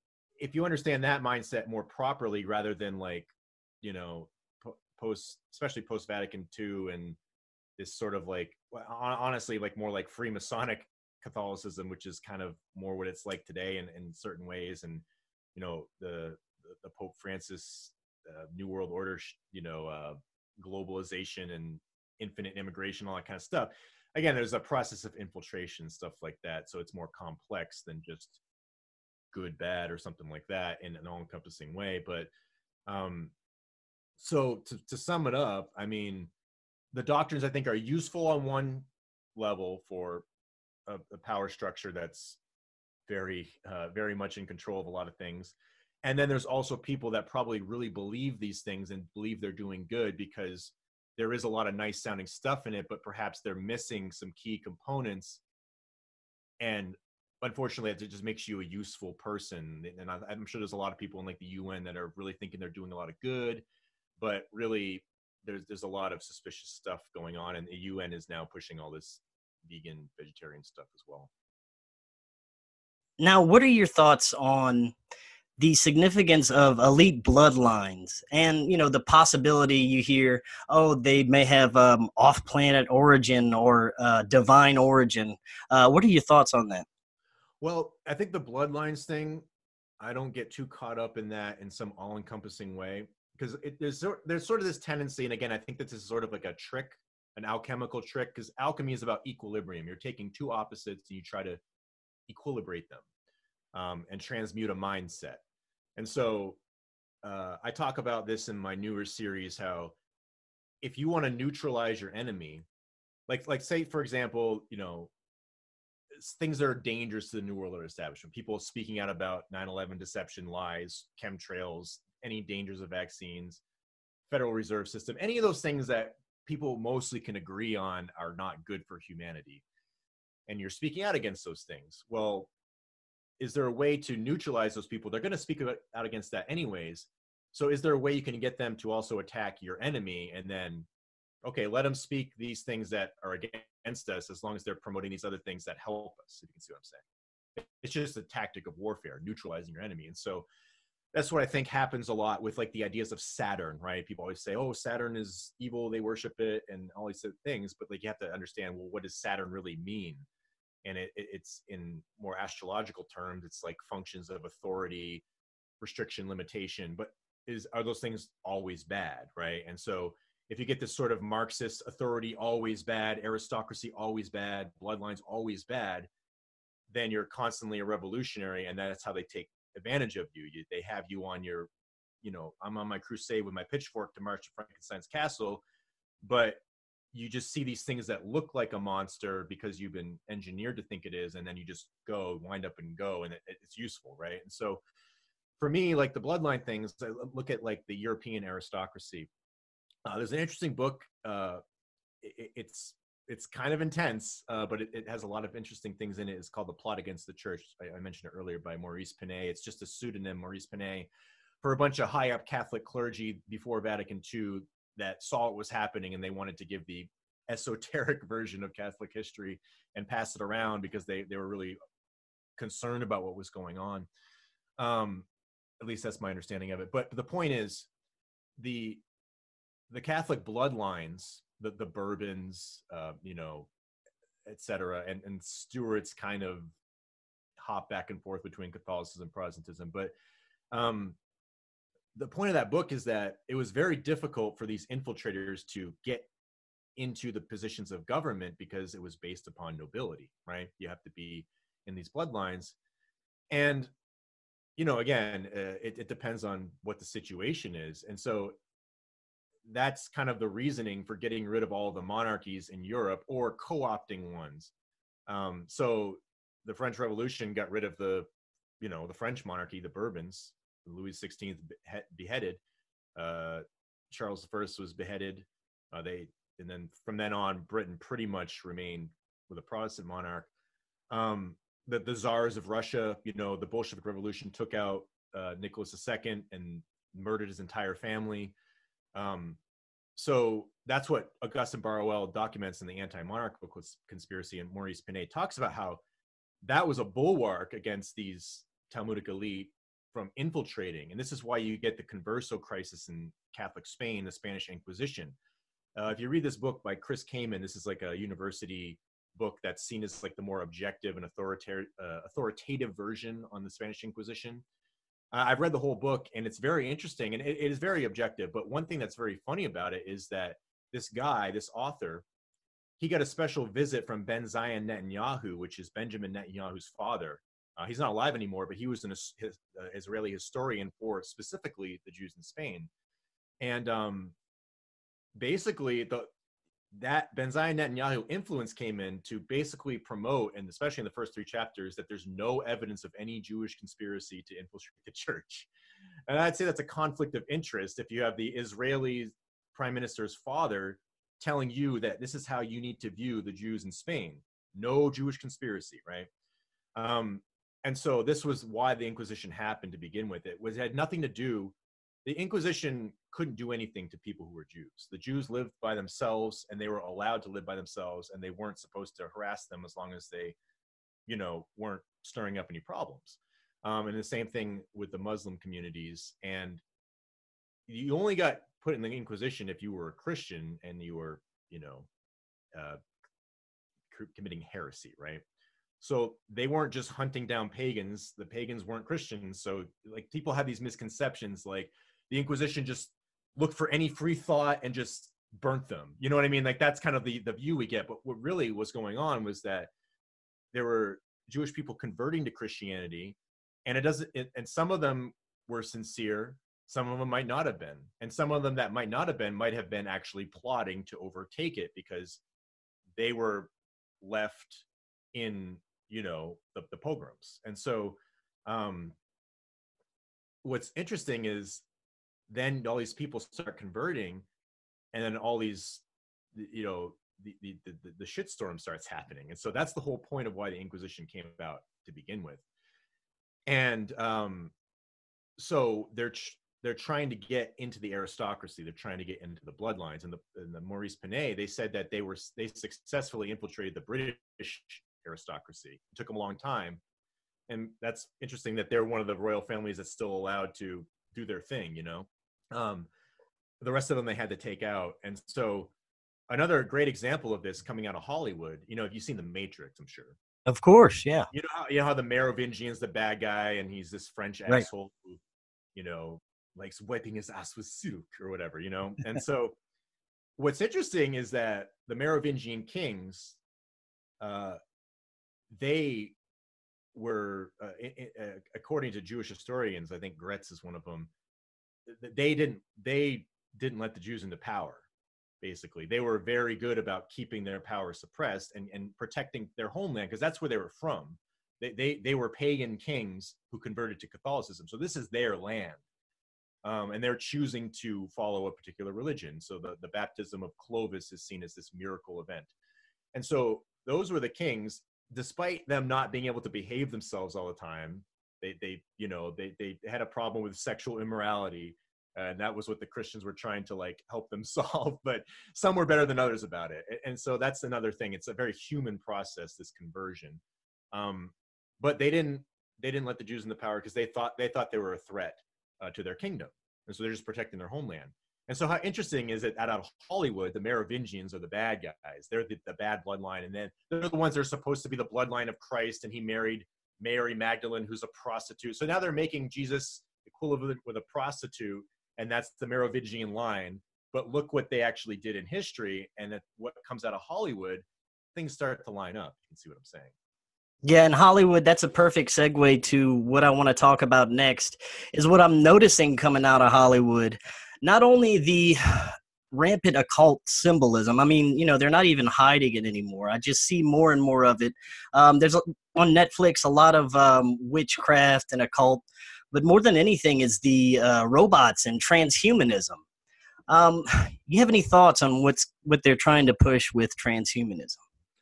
If you understand that mindset more properly, rather than like, you know, post, especially post Vatican two, and this sort of like, honestly, like more like Freemasonic Catholicism, which is kind of more what it's like today in, in certain ways. And, you know, the, the, the Pope Francis, uh, New World Order, you know, uh, globalization and infinite immigration, all that kind of stuff. Again, there's a process of infiltration, stuff like that. So it's more complex than just good, bad, or something like that in an all-encompassing way. But um, so to, to sum it up, I mean, the doctrines I think are useful on one level for a, a power structure that's very, uh, very much in control of a lot of things. And then there's also people that probably really believe these things and believe they're doing good because there is a lot of nice sounding stuff in it, but perhaps they're missing some key components. And unfortunately, it just makes you a useful person. And I'm sure there's a lot of people in like the U N that are really thinking they're doing a lot of good, but really there's there's a lot of suspicious stuff going on. And the U N is now pushing all this vegan, vegetarian stuff as well. Now, what are your thoughts on the significance of elite bloodlines and, you know, the possibility you hear, oh, they may have um, off-planet origin or uh, divine origin. Uh, what are your thoughts on that? Well, I think the bloodlines thing, I don't get too caught up in that in some all-encompassing way because there's, there's sort of this tendency, and again, I think that this is sort of like a trick, an alchemical trick, because alchemy is about equilibrium. You're taking two opposites and you try to equilibrate them um, and transmute a mindset. And so uh, I talk about this in my newer series, how if you want to neutralize your enemy, like, like say, for example, you know, things that are dangerous to the New World Order establishment, people speaking out about nine eleven deception, lies, chemtrails, any dangers of vaccines, Federal Reserve System, any of those things that people mostly can agree on are not good for humanity. And you're speaking out against those things. Well, is there a way to neutralize those people? They're going to speak out against that anyways. So is there a way you can get them to also attack your enemy and then, okay, let them speak these things that are against us as long as they're promoting these other things that help us, if you can see what I'm saying. It's just a tactic of warfare, neutralizing your enemy. And so that's what I think happens a lot with like the ideas of Saturn, right? People always say, oh, Saturn is evil, they worship it and all these things. But like you have to understand, well, what does Saturn really mean? And it, it, it's in more astrological terms, it's like functions of authority, restriction, limitation. But is are those things always bad, right? And so if you get this sort of Marxist authority always bad, aristocracy always bad, bloodlines always bad, then you're constantly a revolutionary, and that's how they take advantage of you. you they have you on your, you know, I'm on my crusade with my pitchfork to march to Frankenstein's castle, but you just see these things that look like a monster because you've been engineered to think it is, and then you just go, wind up and go, and it, it's useful, right? And so for me, like the bloodline things, I look at like the European aristocracy. Uh, there's an interesting book. Uh, it, it's it's kind of intense, uh, but it, it has a lot of interesting things in it. It's called The Plot Against the Church. I, I mentioned it earlier, by Maurice Pinet. It's just a pseudonym, Maurice Pinet, for a bunch of high up Catholic clergy before Vatican Two that saw what was happening and they wanted to give the esoteric version of Catholic history and pass it around because they, they were really concerned about what was going on. Um, at least that's my understanding of it. But the point is, the the Catholic bloodlines, the, the Bourbons, uh, you know, et cetera, and, and Stuarts kind of hop back and forth between Catholicism and Protestantism. But um, the point of that book is that it was very difficult for these infiltrators to get into the positions of government because it was based upon nobility, right? You have to be in these bloodlines. And, you know, again, uh, it, it depends on what the situation is. And so that's kind of the reasoning for getting rid of all the monarchies in Europe or co-opting ones. Um, so the French Revolution got rid of the, you know, the French monarchy, the Bourbons. Louis the sixteenth beheaded. Uh, Charles the First was beheaded. Uh, they and then from then on, Britain pretty much remained with a Protestant monarch. Um, the, the czars of Russia, you know, the Bolshevik Revolution took out uh, Nicholas the Second and murdered his entire family. Um, so that's what Augustin Barruel documents in the Anti-Monarchical Conspiracy, and Maurice Pinet talks about how that was a bulwark against these Talmudic elite from infiltrating. And this is why you get the Converso crisis in Catholic Spain, the Spanish Inquisition. Uh, if you read this book by Chris Kamen, this is like a university book that's seen as like the more objective and authoritative, uh, authoritative version on the Spanish Inquisition. Uh, I've read the whole book and it's very interesting and it, it is very objective. But one thing that's very funny about it is that this guy, this author, he got a special visit from Ben Zion Netanyahu, which is Benjamin Netanyahu's father. Uh, he's not alive anymore, but he was an his, uh, Israeli historian for specifically the Jews in Spain. And um, basically, the that Ben Zion Netanyahu influence came in to basically promote, and especially in the first three chapters, that there's no evidence of any Jewish conspiracy to infiltrate the church. And I'd say that's a conflict of interest if you have the Israeli prime minister's father telling you that this is how you need to view the Jews in Spain. No Jewish conspiracy, right? Um, and so this was why the Inquisition happened to begin with. It was it had nothing to do, the Inquisition couldn't do anything to people who were Jews. The Jews lived by themselves, and they were allowed to live by themselves, and they weren't supposed to harass them as long as they, you know, weren't stirring up any problems. Um, and the same thing with the Muslim communities. And you only got put in the Inquisition if you were a Christian and you were, you know, uh, committing heresy, right? So they weren't just hunting down pagans. The pagans weren't Christians. So like people have these misconceptions, like the Inquisition just looked for any free thought and just burnt them. You know what I mean? Like that's kind of the, the view we get. But what really was going on was that there were Jewish people converting to Christianity, and it doesn't, it, and some of them were sincere. Some of them might not have been. And some of them that might not have been might have been actually plotting to overtake it because they were left in, you know, the, the pogroms. And so um, what's interesting is then all these people start converting, and then all these, you know, the, the, the, the shitstorm starts happening. And so that's the whole point of why the Inquisition came about to begin with. And um, so they're, they're trying to get into the aristocracy. They're trying to get into the bloodlines. And the, and the Maurice Pinay, they said that they were, they successfully infiltrated the British aristocracy. It took them a long time. And that's interesting that they're one of the royal families that's still allowed to do their thing, you know? Um, the rest of them they had to take out. And so another great example of this coming out of Hollywood, you know, have you seen The Matrix, I'm sure? Of course, yeah. You know how, you know how the Merovingian's the bad guy and he's this French Right. asshole who, you know, likes wiping his ass with silk or whatever, you know? And so what's interesting is that the Merovingian kings, uh, they were, uh, uh, according to Jewish historians, I think Gretz is one of them, they didn't, they didn't let the Jews into power. Basically, they were very good about keeping their power suppressed and, and protecting their homeland, because that's where they were from. They, they, they were pagan kings who converted to Catholicism. So this is their land. Um, and they're choosing to follow a particular religion. So the, the baptism of Clovis is seen as this miracle event. And so those were the kings, despite them not being able to behave themselves all the time. They, they you know, they, they had a problem with sexual immorality. And that was what the Christians were trying to like help them solve, but some were better than others about it. And so that's another thing. It's a very human process, this conversion. Um, but they didn't, they didn't let the Jews in the power because they thought, they thought they were a threat uh, to their kingdom. And so they're just protecting their homeland. And so how interesting is it that out of Hollywood, the Merovingians are the bad guys. They're the, the bad bloodline. And then they're the ones that are supposed to be the bloodline of Christ. And he married Mary Magdalene, who's a prostitute. So now they're making Jesus equivalent with a prostitute. And that's the Merovingian line. But look what they actually did in history. And that what comes out of Hollywood, things start to line up. You can see what I'm saying. Yeah, in Hollywood, that's a perfect segue to what I want to talk about next, is what I'm noticing coming out of Hollywood. Not only the rampant occult symbolism, I mean, you know, they're not even hiding it anymore. I just see more and more of it. Um, there's on Netflix a lot of um, witchcraft and occult, but more than anything is the uh, robots and transhumanism. Um, you have any thoughts on what's what they're trying to push with transhumanism?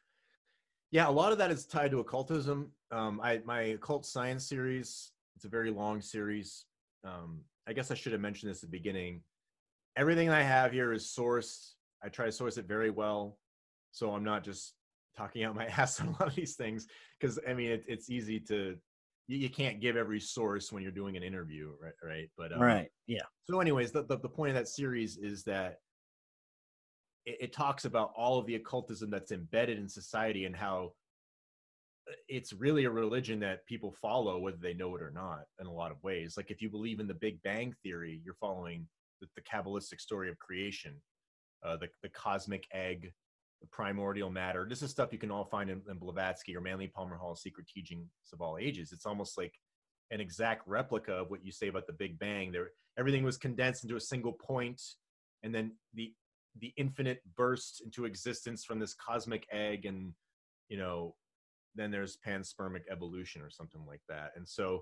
Yeah, a lot of that is tied to occultism. Um, I, my occult science series, it's a very long series. Um, I guess I should have mentioned this at the beginning. Everything I have here is sourced. I try to source it very well. So I'm not just talking out my ass on a lot of these things. Because, I mean, it, it's easy to, you, you can't give every source when you're doing an interview, right? right? But um, Right, yeah. So anyways, the, the, the point of that series is that it, it talks about all of the occultism that's embedded in society and how it's really a religion that people follow, whether they know it or not, in a lot of ways. Like if you believe in the Big Bang Theory, you're following the, the Kabbalistic story of creation. uh, the, the cosmic egg, the primordial matter. This is stuff you can all find in, in Blavatsky or Manly Palmer Hall's Secret Teachings of All Ages. It's almost like an exact replica of what you say about the Big Bang. There, everything was condensed into a single point, and then the the infinite bursts into existence from this cosmic egg, and you know, then there's panspermic evolution or something like that. And so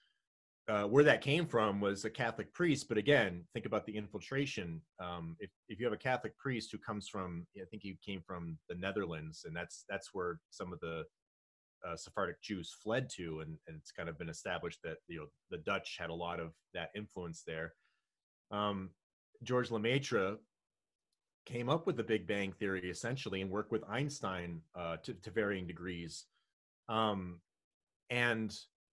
uh, where that came from was a Catholic priest. But again, think about the infiltration. Um, if, if you have a Catholic priest who comes from, I think he came from the Netherlands, and that's that's where some of the uh, Sephardic Jews fled to, and, and it's kind of been established that, you know, the Dutch had a lot of that influence there. Um, George Lemaitre came up with the Big Bang Theory essentially, and worked with Einstein uh, to, to varying degrees. Um, and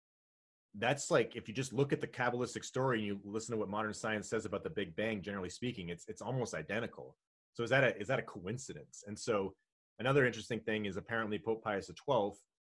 that's like, if you just look at the Kabbalistic story and you listen to what modern science says about the Big Bang, generally speaking, it's it's almost identical. So is that a, is that a coincidence? And so another interesting thing is apparently Pope Pius the twelfth,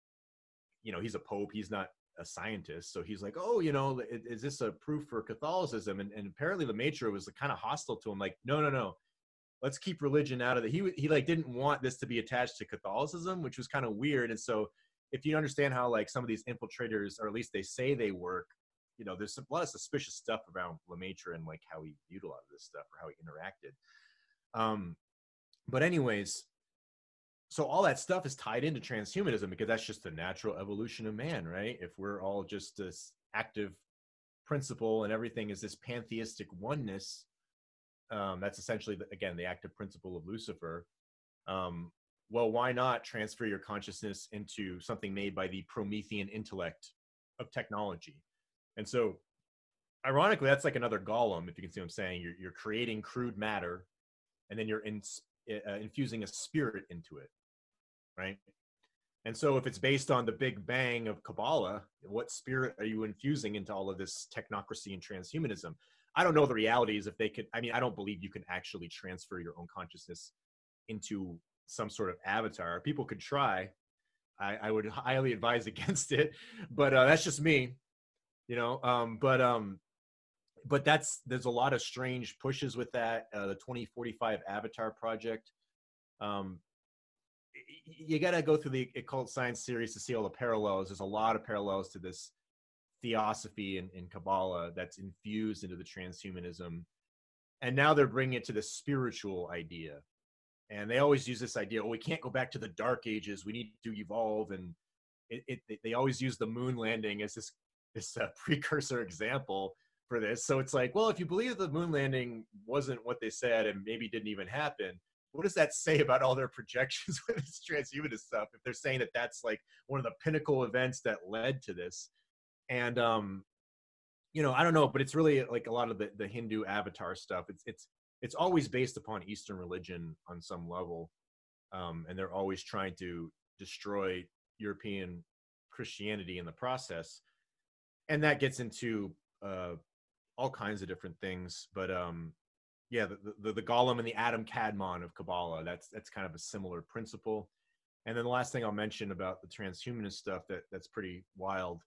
you know, he's a pope, he's not a scientist. So he's like, oh, you know, is this a proof for Catholicism? And, and apparently Lemaitre was kind of hostile to him, like, no, no, no, let's keep religion out of it. He, he like didn't want this to be attached to Catholicism, which was kind of weird. And so if you understand how like some of these infiltrators, or at least they say they work, you know, there's a lot of suspicious stuff around Lemaitre and like how he viewed a lot of this stuff or how he interacted. Um, but anyways, so all that stuff is tied into transhumanism because that's just the natural evolution of man, right? If we're all just this active principle and everything is this pantheistic oneness, um, that's essentially, the, again, the active principle of Lucifer. Um, well, why not transfer your consciousness into something made by the Promethean intellect of technology? And so, ironically, that's like another golem, if you can see what I'm saying. You're, you're creating crude matter, and then you're in, uh, infusing a spirit into it, right? And so if it's based on the Big Bang of Kabbalah, what spirit are you infusing into all of this technocracy and transhumanism? I don't know the realities if they could. I mean, I don't believe you can actually transfer your own consciousness into some sort of avatar. People could try. I, I would highly advise against it, but uh, that's just me, you know. Um, but um, but that's there's a lot of strange pushes with that. Uh, the twenty forty-five Avatar project. Um, you got to go through the Occult Science series to see all the parallels. There's a lot of parallels to this theosophy in, in Kabbalah that's infused into the transhumanism. And now they're bringing it to the spiritual idea. And they always use this idea, oh, we can't go back to the dark ages. We need to evolve. And it, it, they always use the moon landing as this, this uh, precursor example for this. So it's like, well, if you believe the moon landing wasn't what they said and maybe didn't even happen, what does that say about all their projections with this transhumanist stuff? If they're saying that that's like one of the pinnacle events that led to this. And, um, you know, I don't know, but it's really like a lot of the, the Hindu avatar stuff. It's, it's, it's always based upon Eastern religion on some level. Um, and they're always trying to destroy European Christianity in the process. And that gets into uh, all kinds of different things. But um, yeah, the, the, the Golem and the Adam Kadmon of Kabbalah, that's, that's kind of a similar principle. And then the last thing I'll mention about the transhumanist stuff that, that's pretty wild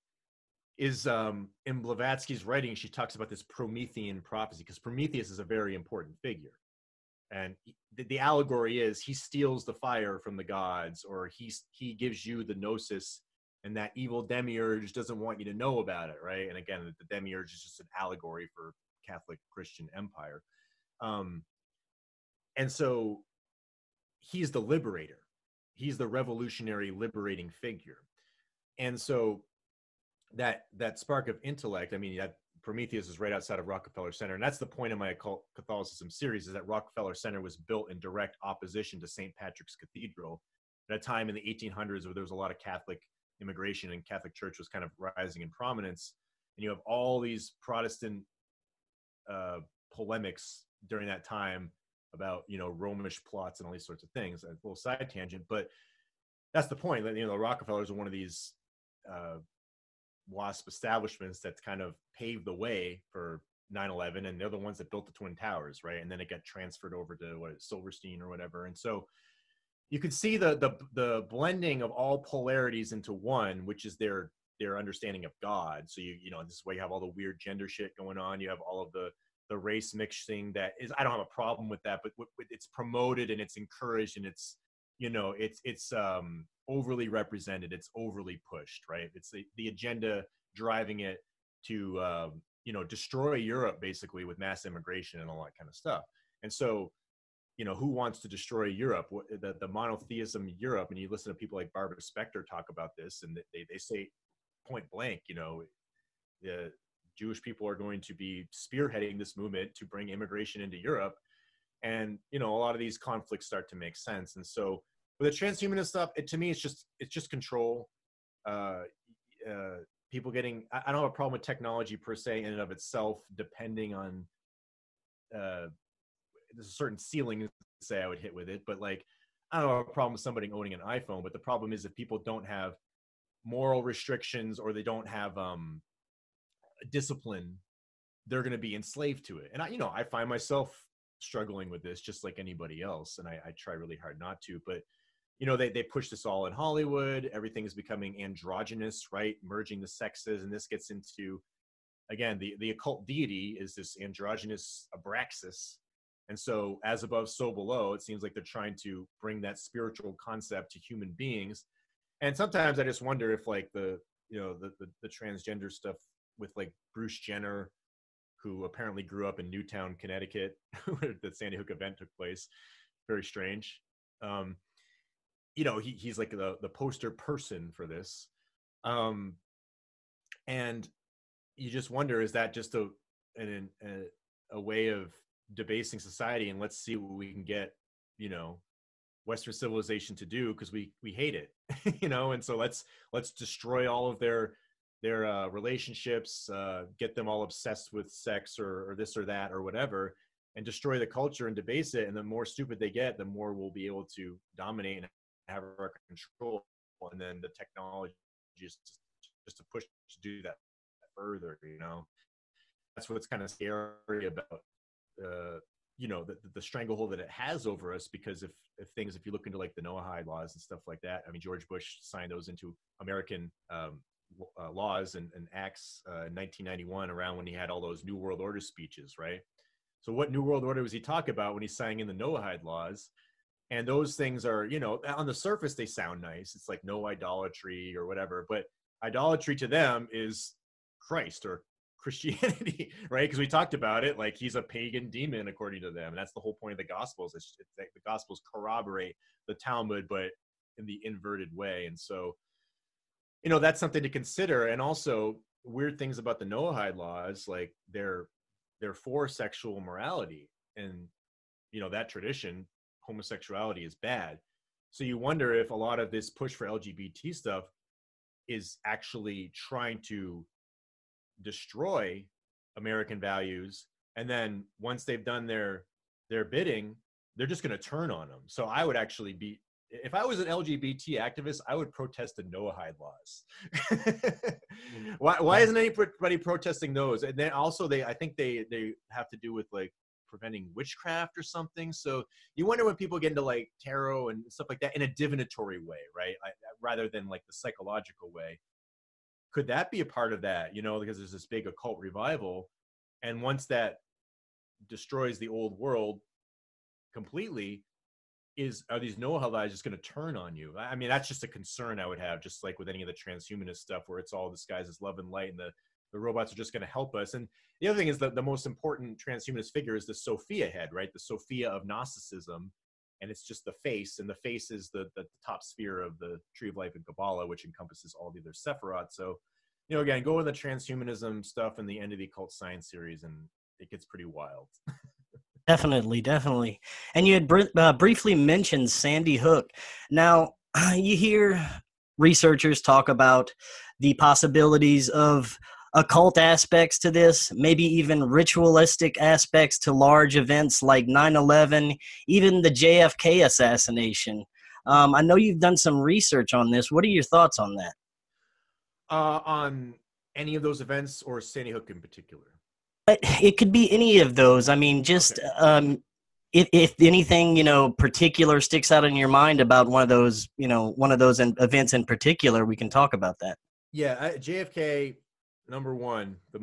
is um, in Blavatsky's writing, she talks about this Promethean prophecy, because Prometheus is a very important figure. And the, the allegory is he steals the fire from the gods, or he, he gives you the gnosis, and that evil demiurge doesn't want you to know about it, right? And again, the demiurge is just an allegory for Catholic Christian empire. Um, and so he's the liberator. He's the revolutionary liberating figure. And so that that spark of intellect, I mean, that Prometheus is right outside of Rockefeller Center. And that's the point of my occult Catholicism series, is that Rockefeller Center was built in direct opposition to Saint Patrick's Cathedral at a time in the eighteen hundreds where there was a lot of Catholic immigration and Catholic Church was kind of rising in prominence. And you have all these Protestant uh, polemics during that time about, you know, Romish plots and all these sorts of things. A little side tangent, but that's the point. That, you know, the Rockefellers are one of these uh, WASP establishments that's kind of paved the way for nine eleven, and they're the ones that built the Twin Towers, right? And then it got transferred over to what Silverstein or whatever. And so you could see the the the blending of all polarities into one, which is their their understanding of God. So you you know, this is why you have all the weird gender shit going on. You have all of the the the race mixing that is, I don't have a problem with that, but w- w- it's promoted and it's encouraged and it's, you know, it's, it's um, overly represented. It's overly pushed, right? It's the, the agenda driving it to, um, you know, destroy Europe basically with mass immigration and all that kind of stuff. And so, you know, who wants to destroy Europe? What, the, the monotheism of Europe, and you listen to people like Barbara Specter talk about this, and they, they say point blank, you know, the Jewish people are going to be spearheading this movement to bring immigration into Europe. And, you know, a lot of these conflicts start to make sense. And so with the transhumanist stuff, it, to me, it's just, it's just control. Uh, uh, people getting, I, I don't have a problem with technology per se in and of itself, depending on, uh, there's a certain ceiling, say, I would hit with it, but like, I don't have a problem with somebody owning an iPhone, but the problem is if people don't have moral restrictions or they don't have um, discipline, they're going to be enslaved to it. And I, you know, I find myself struggling with this just like anybody else. And I, I try really hard not to, but you know, they, they push this all in Hollywood. Everything is becoming androgynous, right? Merging the sexes. And this gets into, again, the, the occult deity is this androgynous Abraxas. And so as above, so below, it seems like they're trying to bring that spiritual concept to human beings. And sometimes I just wonder if like the, you know, the, the, the transgender stuff with like Bruce Jenner, who apparently grew up in Newtown, Connecticut, where the Sandy Hook event took place. Very strange. Um, you know, he, he's like the, the poster person for this. Um, and you just wonder, is that just a, an, a, a way of debasing society, and let's see what we can get, you know, Western civilization to do, because we we hate it, you know, and so let's let's destroy all of their their uh, relationships, uh, get them all obsessed with sex or, or this or that or whatever, and destroy the culture and debase it. And the more stupid they get, the more we'll be able to dominate and have our control. And then the technology just just to push to do that further, you know. That's what's kind of scary about uh you know, the, the stranglehold that it has over us, because if, if things, if you look into like the Noahide laws and stuff like that, I mean, George Bush signed those into American um, uh, laws and, and acts uh, in nineteen ninety-one, around when he had all those New World Order speeches, right? So what New World Order was he talking about when he's signing in the Noahide laws? And those things are, you know, on the surface, they sound nice. It's like no idolatry or whatever, but idolatry to them is Christ or Christianity, right? Because we talked about it, like he's a pagan demon according to them, and that's the whole point of the Gospels. It's, it's the Gospels corroborate the Talmud, but in the inverted way. And so, you know, that's something to consider. And also, weird things about the Noahide laws, like they're they're for sexual morality, and you know that tradition, homosexuality is bad. So you wonder if a lot of this push for L G B T stuff is actually trying to destroy American values, and then once they've done their their bidding, they're just going to turn on them. So I would actually be, if I was an L G B T activist, I would protest the Noahide laws. why why isn't anybody protesting those? And then also they, I think they they have to do with like preventing witchcraft or something. So you wonder when people get into like tarot and stuff like that in a divinatory way, right? I, rather than like the psychological way. Could that be a part of that, you know, because there's this big occult revival, and once that destroys the old world completely, is are these Noahide laws just going to turn on you? I mean, that's just a concern I would have, just like with any of the transhumanist stuff where it's all disguised as love and light, and the, the robots are just going to help us. And the other thing is that the most important transhumanist figure is the Sophia head, right? The Sophia of Gnosticism. And it's just the face, and the face is the, the top sphere of the Tree of Life in Kabbalah, which encompasses all the other Sephiroth. So, you know, again, go with the transhumanism stuff and the End of the Occult Science series, and it gets pretty wild. Definitely, definitely. And you had br- uh, briefly mentioned Sandy Hook. Now, you hear researchers talk about the possibilities of occult aspects to this, maybe even ritualistic aspects to large events like nine eleven, even the J F K assassination. Um, I know you've done some research on this. What are your thoughts on that? Uh, on any of those events, or Sandy Hook in particular? It could be any of those. I mean, just okay. um, if, if anything, you know, particular sticks out in your mind about one of those, you know, one of those in, events in particular, we can talk about that. Yeah, J F K, number one, the most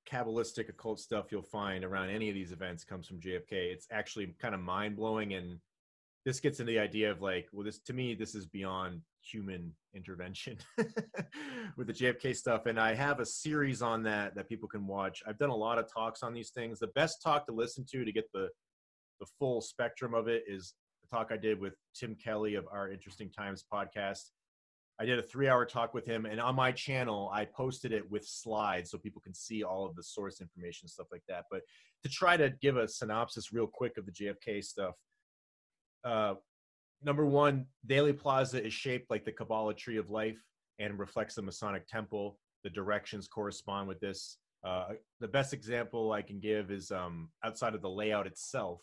Kabbalistic occult stuff you'll find around any of these events comes from J F K. It's actually kind of mind-blowing, and this gets into the idea of like, well, this, to me, this is beyond human intervention with the J F K stuff. And I have a series on that that people can watch. I've done a lot of talks on these things. The best talk to listen to to get the the full spectrum of it is the talk I did with Tim Kelly of Our Interesting Times podcast. I did a three-hour talk with him, and on my channel, I posted it with slides so people can see all of the source information, stuff like that. But to try to give a synopsis real quick of the J F K stuff, uh, number one, Dealey Plaza is shaped like the Kabbalah tree of life and reflects the Masonic temple. The directions correspond with this. Uh, the best example I can give is um, outside of the layout itself.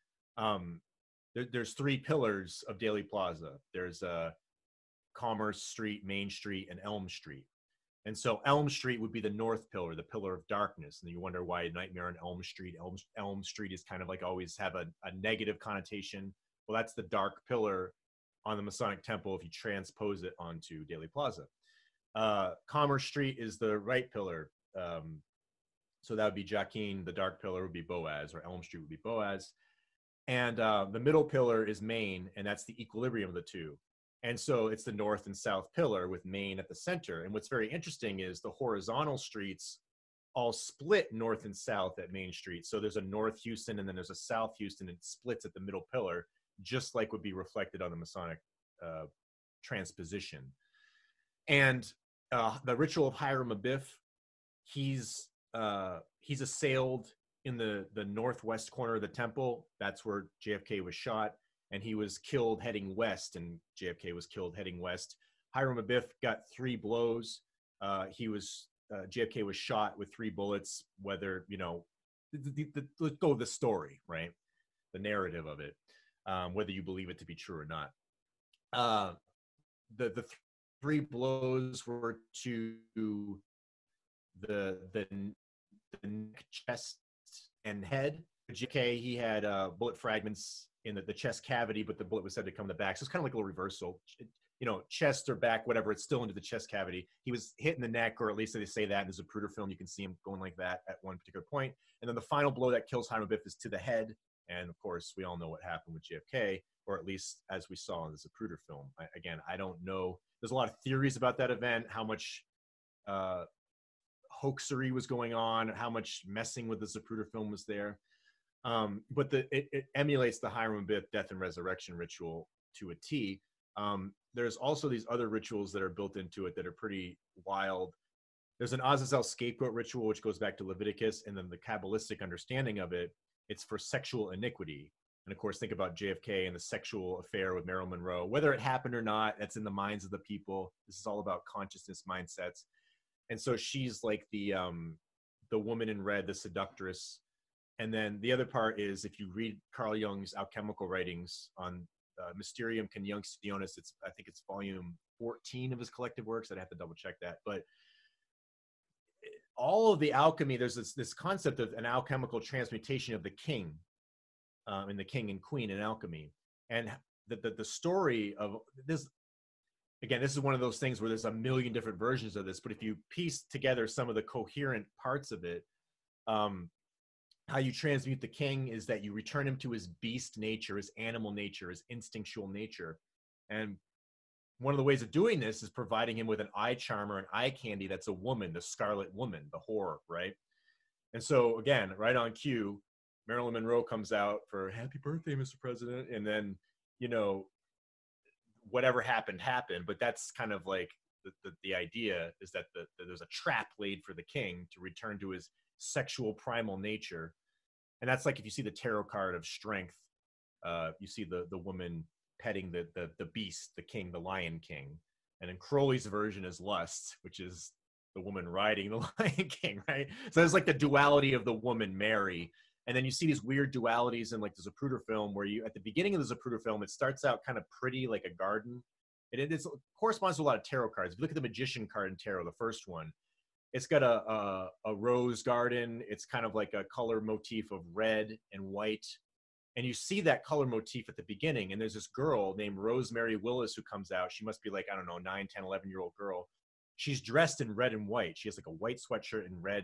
Um, there, there's three pillars of Dealey Plaza. There's uh, Commerce Street, Main Street, and Elm Street. And so Elm Street would be the north pillar, the pillar of darkness. And you wonder why Nightmare on Elm Street. Elm, Elm Street is kind of like always have a, a negative connotation. Well, that's the dark pillar on the Masonic temple if you transpose it onto Dealey Plaza. Uh, Commerce Street is the right pillar. Um, so that would be Joaquin. The dark pillar would be Boaz, or Elm Street would be Boaz. And uh, the middle pillar is Main, and that's the equilibrium of the two. And so it's the north and south pillar with Main at the center. And what's very interesting is the horizontal streets all split north and south at Main Street. So there's a North Houston and then there's a South Houston, and it splits at the middle pillar, just like would be reflected on the Masonic uh, transposition. And uh, the ritual of Hiram Abiff, he's uh, he's assailed in the, the northwest corner of the temple. That's where J F K was shot. And he was killed heading west, and J F K was killed heading west. Hiram Abiff got three blows. Uh, he was, uh, J F K was shot with three bullets, whether, you know, the, the, the, let's go with the story, right? The narrative of it, um, whether you believe it to be true or not. Uh, the the th- three blows were to the, the, the neck, chest, and head. J F K, he had uh, bullet fragments in the, the chest cavity, but the bullet was said to come in the back. So it's kind of like a little reversal, you know, chest or back, whatever, it's still into the chest cavity. He was hit in the neck, or at least they say that in the Zapruder film. You can see him going like that at one particular point. And then the final blow that kills Hiram Abiff is to the head. And of course, we all know what happened with J F K, or at least as we saw in the Zapruder film. I, again, I don't know. There's a lot of theories about that event, how much uh, hoaxery was going on, how much messing with the Zapruder film was there. Um, but the, it, it emulates the Hiram Abiff death and resurrection ritual to a T. Um, there's also these other rituals that are built into it that are pretty wild. There's an Azazel scapegoat ritual, which goes back to Leviticus, and then the Kabbalistic understanding of it, it's for sexual iniquity. And of course, think about J F K and the sexual affair with Marilyn Monroe. Whether it happened or not, that's in the minds of the people. This is all about consciousness mindsets. And so she's like the um, the woman in red, the seductress. And then the other part is, if you read Carl Jung's alchemical writings on uh, Mysterium Conjunctionis, it's, I think it's volume fourteen of his collective works. I'd have to double check that. But all of the alchemy, there's this, this concept of an alchemical transmutation of the king um, and the king and queen in alchemy. And the, the, the story of this, again, this is one of those things where there's a million different versions of this. But if you piece together some of the coherent parts of it, um, how you transmute the king is that you return him to his beast nature, his animal nature, his instinctual nature. And one of the ways of doing this is providing him with an eye charm or an eye candy that's a woman, the Scarlet Woman, the whore, right? And so, again, right on cue, Marilyn Monroe comes out for happy birthday, Mister President. And then, you know, whatever happened, happened. But that's kind of like the, the, the idea is that, the, that there's a trap laid for the king to return to his sexual primal nature. And that's like if you see the tarot card of strength, uh, you see the the woman petting the, the the beast, the king, the Lion King. And then Crowley's version is lust, which is the woman riding the Lion King, right? So there's like the duality of the woman, Mary. And then you see these weird dualities in like the Zapruder film, where you, at the beginning of the Zapruder film, it starts out kind of pretty like a garden. And it is, corresponds to a lot of tarot cards. If you look at the Magician card in tarot, the first one, it's got a, a, a rose garden. It's kind of like a color motif of red and white. And you see that color motif at the beginning. And there's this girl named Rosemary Willis who comes out. She must be like, I don't know, nine, ten, eleven year old girl. She's dressed in red and white. She has like a white sweatshirt and red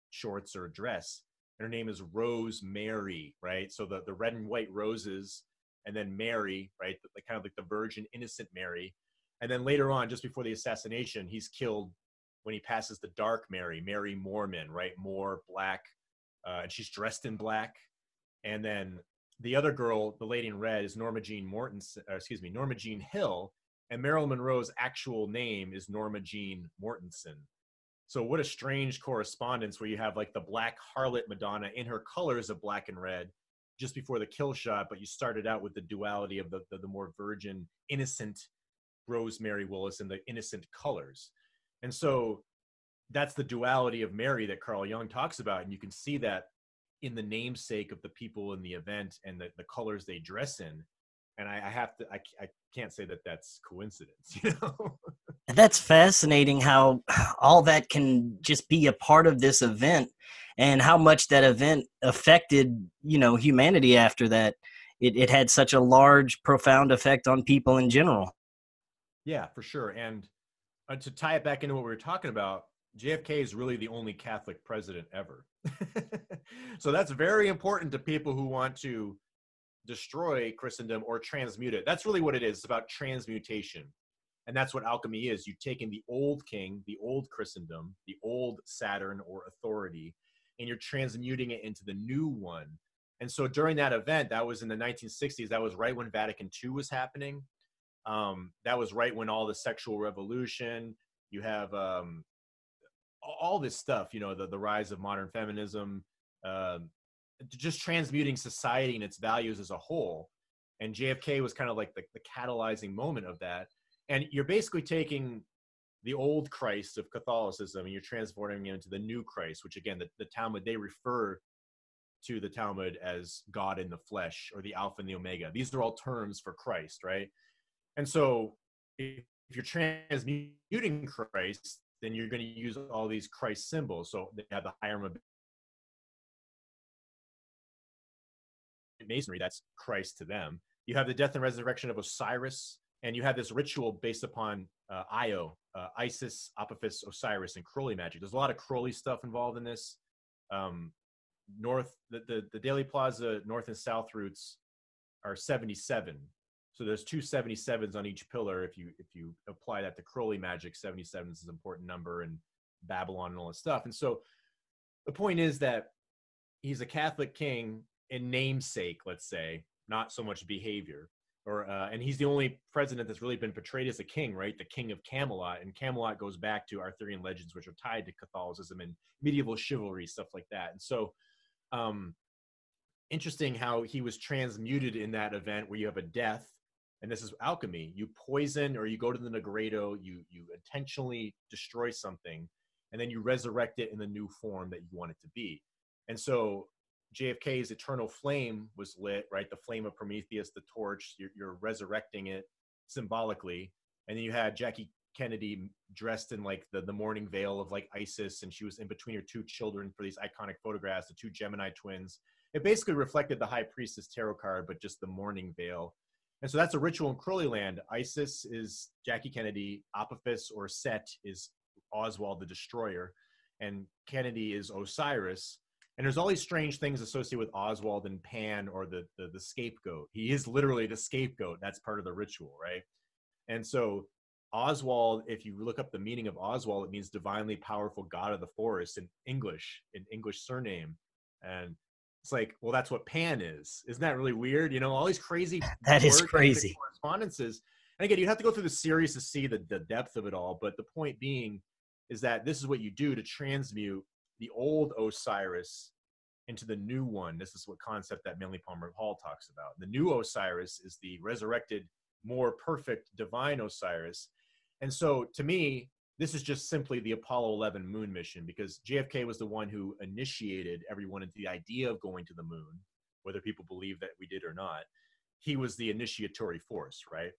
shorts or a dress. And her name is Rose Mary, right? So the, the red and white roses, and then Mary, right? The, the kind of like the virgin, innocent Mary. And then later on, just before the assassination, he's killed when he passes the dark Mary, Mary Mormon, right? More black, uh, and she's dressed in black. And then the other girl, the lady in red, is Norma Jean Mortensen, uh, excuse me, Norma Jean Hill, and Marilyn Monroe's actual name is Norma Jean Mortensen. So what a strange correspondence where you have like the black harlot Madonna in her colors of black and red just before the kill shot, but you started out with the duality of the, the, the more virgin, innocent Rose Mary Willis and the innocent colors. And so that's the duality of Mary that Carl Jung talks about. And you can see that in the namesake of the people in the event and the, the colors they dress in. And I, I have to, I, I can't say that that's coincidence, you know? That's fascinating how all that can just be a part of this event and how much that event affected, you know, humanity after that. It, it had such a large, profound effect on people in general. Yeah, for sure. And uh, to tie it back into what we were talking about, J F K is really the only Catholic president ever. So that's very important to people who want to destroy Christendom or transmute it. That's really what it is. It's about transmutation. And that's what alchemy is. You've taken the old king, the old Christendom, the old Saturn or authority, and you're transmuting it into the new one. And so during that event, that was in the nineteen sixties, that was right when Vatican Two was happening. Um, that was right when all the sexual revolution, you have um, all this stuff, you know, the, the rise of modern feminism, uh, just transmuting society and its values as a whole. And J F K was kind of like the, the catalyzing moment of that. And you're basically taking the old Christ of Catholicism and you're transforming it into the new Christ, which again, the, the Talmud, they refer to the Talmud as God in the flesh or the Alpha and the Omega. These are all terms for Christ, right? And so if you're transmuting Christ, then you're going to use all these Christ symbols. So they have the higher Masonry, that's Christ to them. You have the death and resurrection of Osiris, and you have this ritual based upon uh, Io, uh, Isis, Apophis, Osiris, and Crowley magic. There's a lot of Crowley stuff involved in this. Um, north, the, the, the Daily Plaza north and south routes are seventy-seven. So there's two seventy-sevens on each pillar. If you if you apply that to Crowley magic, seventy-seven is an important number, and Babylon and all this stuff. And so the point is that he's a Catholic king in namesake, let's say, not so much behavior. Or uh, and he's the only president that's really been portrayed as a king, right? The King of Camelot. And Camelot goes back to Arthurian legends, which are tied to Catholicism and medieval chivalry, stuff like that. And so um, interesting how he was transmuted in that event where you have a death. And this is alchemy. You poison or you go to the Negredo, you you intentionally destroy something, and then you resurrect it in the new form that you want it to be. And so J F K's eternal flame was lit, right? The flame of Prometheus, the torch, you're, you're resurrecting it symbolically. And then you had Jackie Kennedy dressed in like the, the mourning veil of like Isis, and she was in between her two children for these iconic photographs, the two Gemini twins. It basically reflected the High Priestess tarot card, but just the mourning veil. And so that's a ritual in Crowley land. Isis is Jackie Kennedy, Apophis or Set is Oswald the Destroyer, and Kennedy is Osiris. And there's all these strange things associated with Oswald and Pan, or the, the, the scapegoat. He is literally the scapegoat. That's part of the ritual, right? And so Oswald, if you look up the meaning of Oswald, it means divinely powerful god of the forest in English, in English surname. And it's like, well, that's what Pan is. Isn't that really weird? You know, all these crazy that is crazy correspondences. And again, you have to go through the series to see the, the depth of it all. But the point being is that this is what you do to transmute the old Osiris into the new one. This is what concept that Manly Palmer Hall talks about. The new Osiris is the resurrected, more perfect, divine Osiris. And so to me, this is just simply the Apollo eleven moon mission, because J F K was the one who initiated everyone into the idea of going to the moon, whether people believe that we did or not. He was the initiatory force, right?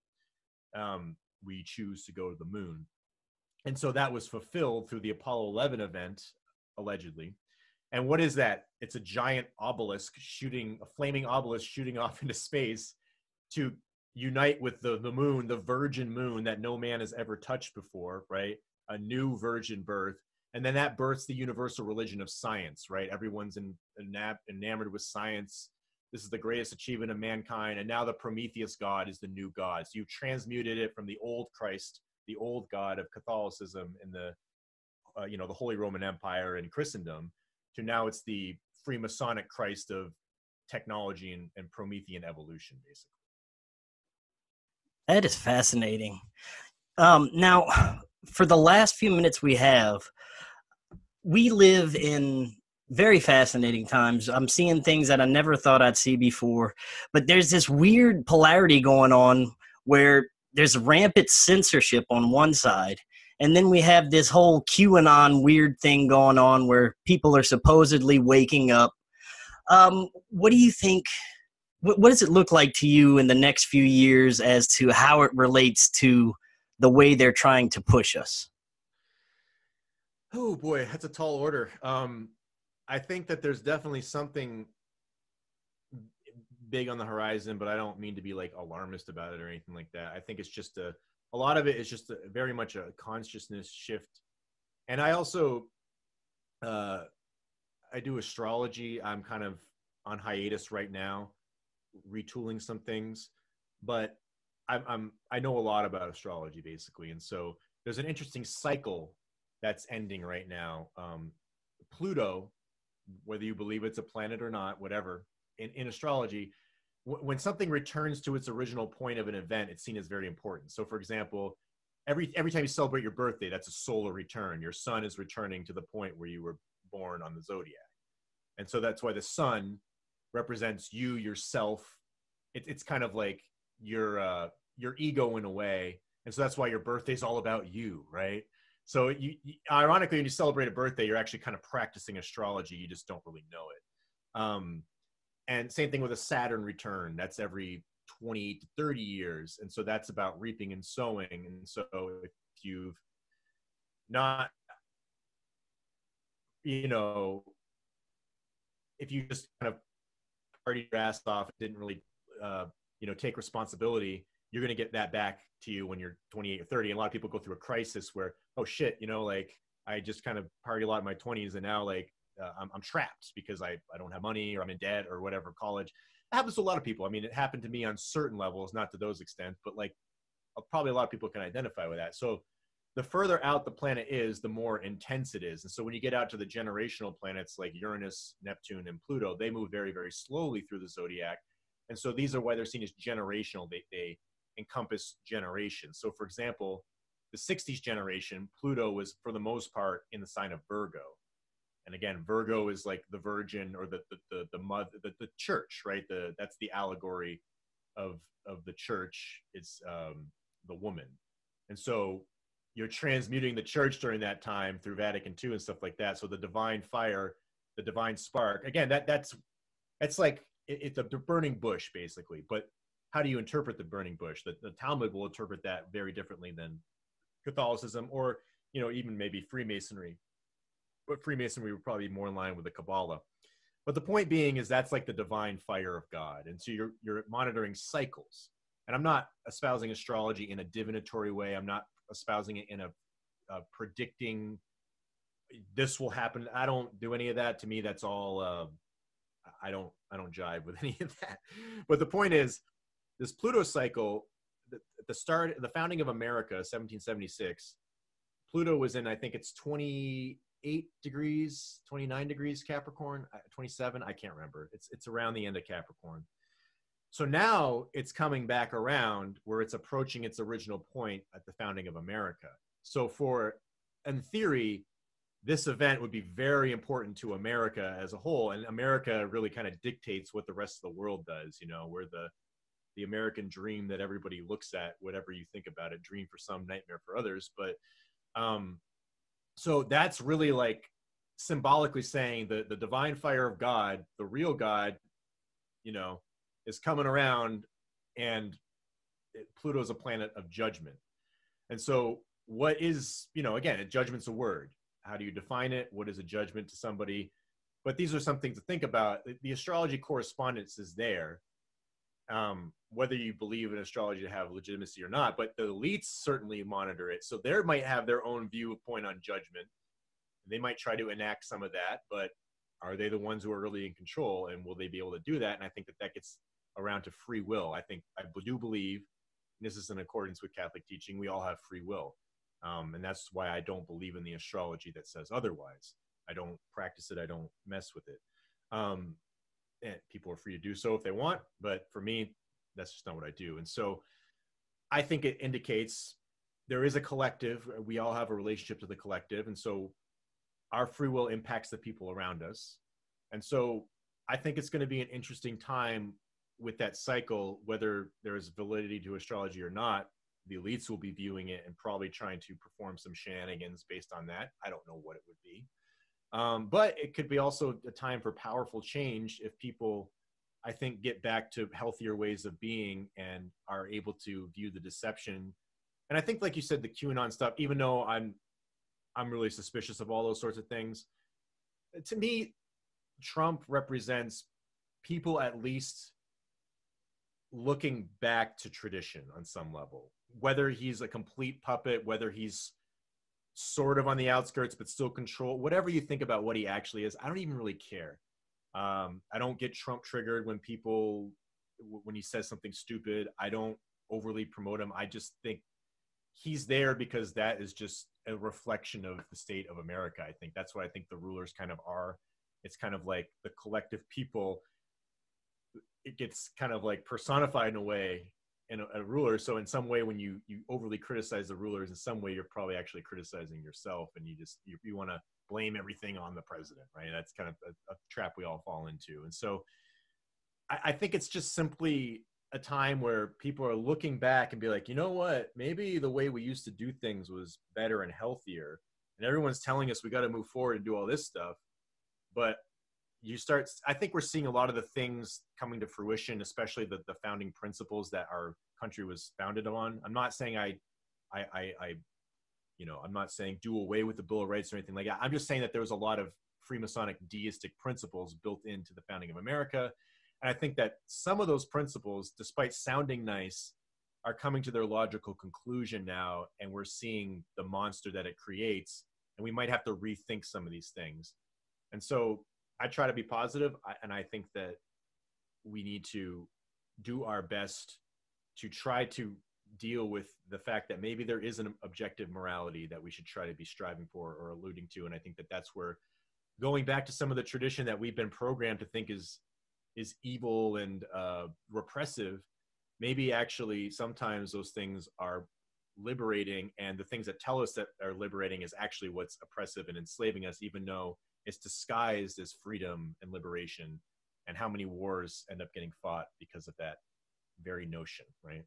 Um, we choose to go to the moon. And so that was fulfilled through the Apollo eleven event, allegedly. And what is that? It's a giant obelisk shooting, a flaming obelisk shooting off into space to unite with the, the moon, the virgin moon that no man has ever touched before, right? A new virgin birth. And then that births the universal religion of science, right? Everyone's in, enab- enamored with science. This is the greatest achievement of mankind. And now the Prometheus God is the new God. So you've transmuted it from the old Christ, the old God of Catholicism in the, uh, you know, the Holy Roman Empire and Christendom, to now it's the Freemasonic Christ of technology and, and Promethean evolution, basically. That is fascinating. Um, now, for the last few minutes we have, we live in very fascinating times. I'm seeing things that I never thought I'd see before, but there's this weird polarity going on where there's rampant censorship on one side, and then we have this whole QAnon weird thing going on where people are supposedly waking up. Um, what do you think? What, what does it look like to you in the next few years as to how it relates to the way they're trying to push us? Oh boy, that's a tall order. Um, I think that there's definitely something big on the horizon, but I don't mean to be like alarmist about it or anything like that. I think it's just a, a lot of it is just a, very much a consciousness shift. And I also, uh, I do astrology. I'm kind of on hiatus right now, retooling some things, but I'm, I'm I know a lot about astrology basically. And so there's an interesting cycle that's ending right now. Um, Pluto, whether you believe it's a planet or not, whatever, in, in astrology, w- when something returns to its original point of an event, it's seen as very important. So for example, every every time you celebrate your birthday, that's a solar return. Your sun is returning to the point where you were born on the zodiac. And so that's why the sun represents you, yourself. It, it's kind of like your uh, your ego in a way. And so that's why your birthday is all about you, right? So you, you, ironically, when you celebrate a birthday, you're actually kind of practicing astrology. You just don't really know it. Um, and same thing with a Saturn return. That's every twenty to thirty years. And so that's about reaping and sowing. And so if you've not, you know, if you just kind of partied your ass off, didn't really, uh, you know, take responsibility, you're going to get that back to you when you're twenty-eight or thirty. And a lot of people go through a crisis where, oh shit, you know, like I just kind of partied a lot in my twenties and now like uh, I'm, I'm trapped because I, I don't have money or I'm in debt or whatever, college. It happens to a lot of people. I mean, it happened to me on certain levels, not to those extents, but like uh, probably a lot of people can identify with that. So the further out the planet is, the more intense it is. And so when you get out to the generational planets like Uranus, Neptune, and Pluto, they move very, very slowly through the zodiac. And so these are why they're seen as generational. They, they encompass generations. So for example, the sixties generation, Pluto was for the most part in the sign of Virgo. And again, Virgo is like the virgin or the the the, the mother, the, the church, right? The that's the allegory of of the church. It's um, the woman. And so you're transmuting the church during that time through Vatican two and stuff like that. So the divine fire, the divine spark, again, that that's it's like it, it's a burning bush basically. But how do you interpret the burning bush? The, the Talmud will interpret that very differently than Catholicism or, you know, even maybe Freemasonry. But Freemasonry would probably be more in line with the Kabbalah. But the point being is that's like the divine fire of God. And so you're you're monitoring cycles. And I'm not espousing astrology in a divinatory way. I'm not espousing it in a, a predicting this will happen. I don't do any of that. To me, that's all. Uh, I don't. I don't jive with any of that. But the point is, this Pluto cycle, the, the start, the founding of America, seventeen seventy-six. Pluto was in, I think it's twenty-eight degrees, twenty-nine degrees Capricorn, twenty-seven. I can't remember. It's it's around the end of Capricorn. So now it's coming back around where it's approaching its original point at the founding of America. So for, in theory, this event would be very important to America as a whole. And America really kind of dictates what the rest of the world does. You know, we're the, the American dream that everybody looks at, whatever you think about it, dream for some, nightmare for others. But um, so that's really like symbolically saying that the divine fire of God, the real God, you know, is coming around, and Pluto's a planet of judgment. And so what is, you know, again, a judgment's a word. How do you define it? What is a judgment to somebody? But these are some things to think about. The astrology correspondence is there, um, whether you believe in astrology to have legitimacy or not, but the elites certainly monitor it. So they might have their own viewpoint on judgment. They might try to enact some of that, but are they the ones who are really in control, and will they be able to do that? And I think that that gets around to free will. I think I do believe, and this is in accordance with Catholic teaching, we all have free will. Um, and that's why I don't believe in the astrology that says otherwise. I don't practice it. I don't mess with it. Um, and people are free to do so if they want, but for me, that's just not what I do. And so I think it indicates there is a collective. We all have a relationship to the collective. And so our free will impacts the people around us. And so I think it's going to be an interesting time with that cycle, whether there is validity to astrology or not. The elites will be viewing it and probably trying to perform some shenanigans based on that. I don't know what it would be. Um, but it could be also a time for powerful change if people, I think, get back to healthier ways of being and are able to view the deception. And I think, like you said, the QAnon stuff, even though I'm, I'm really suspicious of all those sorts of things, to me, Trump represents people at least looking back to tradition on some level, whether he's a complete puppet, whether he's sort of on the outskirts, but still control, whatever you think about what he actually is, I don't even really care. Um, I don't get Trump triggered when people, when he says something stupid. I don't overly promote him. I just think he's there because that is just a reflection of the state of America. I think that's what I think the rulers kind of are. It's kind of like the collective people. It gets kind of like personified in a way in a, a ruler. So in some way, when you, you overly criticize the rulers, in some way, you're probably actually criticizing yourself, and you just, you, you want to blame everything on the president, right? That's kind of a, a trap we all fall into. And so I, I think it's just simply a time where people are looking back and be like, you know what, maybe the way we used to do things was better and healthier. And everyone's telling us we got to move forward and do all this stuff. But you start, I think we're seeing a lot of the things coming to fruition, especially the, the founding principles that our country was founded on. I'm not saying I, I, I, I, you know, I'm not saying do away with the Bill of Rights or anything like that. I'm just saying that there was a lot of Freemasonic deistic principles built into the founding of America. And I think that some of those principles, despite sounding nice, are coming to their logical conclusion now. And we're seeing the monster that it creates. And we might have to rethink some of these things. And so I try to be positive, and I think that we need to do our best to try to deal with the fact that maybe there is an objective morality that we should try to be striving for or alluding to. And I think that that's where going back to some of the tradition that we've been programmed to think is is evil and uh, repressive, maybe actually sometimes those things are liberating, and the things that tell us that are liberating is actually what's oppressive and enslaving us, even though it's disguised as freedom and liberation. And how many wars end up getting fought because of that very notion, right?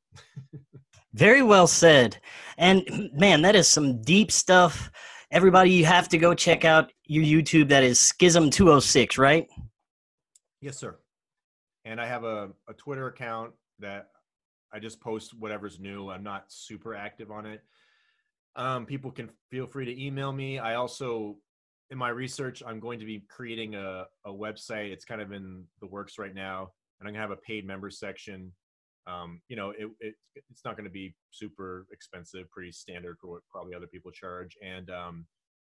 Very well said. And man, that is some deep stuff. Everybody, you have to go check out your YouTube. That is Schism two oh six, right? Yes, sir. And I have a, a Twitter account that I just post whatever's new. I'm not super active on it. Um, people can feel free to email me. I also, in my research, I'm going to be creating a, a website. It's kind of in the works right now. And I'm gonna have a paid members section. Um, you know, it, it it's not gonna be super expensive, pretty standard for what probably other people charge. And um,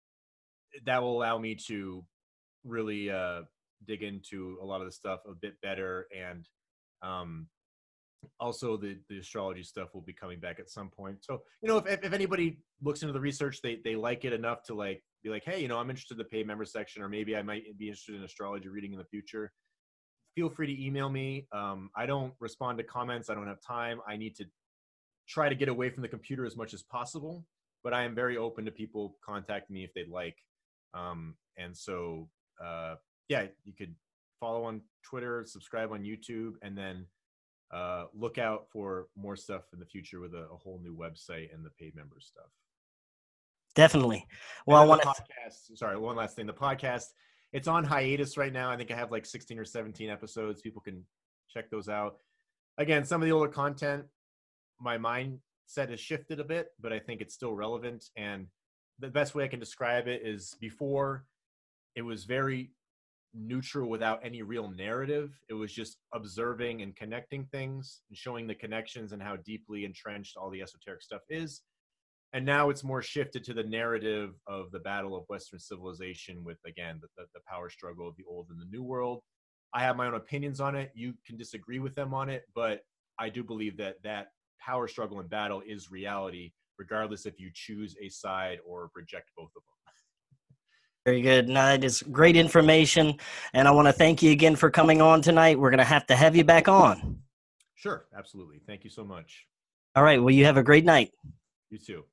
that will allow me to really uh, dig into a lot of the stuff a bit better. And um, also the, the astrology stuff will be coming back at some point. So, you know, if, if anybody looks into the research, they, they like it enough to like, be like, hey, you know, I'm interested in the paid member section, or maybe I might be interested in astrology reading in the future. Feel free to email me. Um, I don't respond to comments. I don't have time. I need to try to get away from the computer as much as possible, but I am very open to people contacting me if they'd like. Um, and so, uh, yeah, you could follow on Twitter, subscribe on YouTube, and then uh, look out for more stuff in the future with a, a whole new website and the paid member stuff. Definitely. Well, I want to podcast. Sorry, one last thing. The podcast, it's on hiatus right now. I think I have like sixteen or seventeen episodes. People can check those out. Again, some of the older content, my mindset has shifted a bit, but I think it's still relevant. And the best way I can describe it is before it was very neutral without any real narrative. It was just observing and connecting things and showing the connections and how deeply entrenched all the esoteric stuff is. and now it's more shifted to the narrative of the battle of Western civilization with, again, the, the, the power struggle of the old and the new world. I have my own opinions on it. You can disagree with them on it, but I do believe that that power struggle and battle is reality, regardless if you choose a side or reject both of them. Very good. No, it is great information, and I want to thank you again for coming on tonight. We're going to have to have you back on. Sure, absolutely. Thank you so much. All right. Well, you have a great night. You too.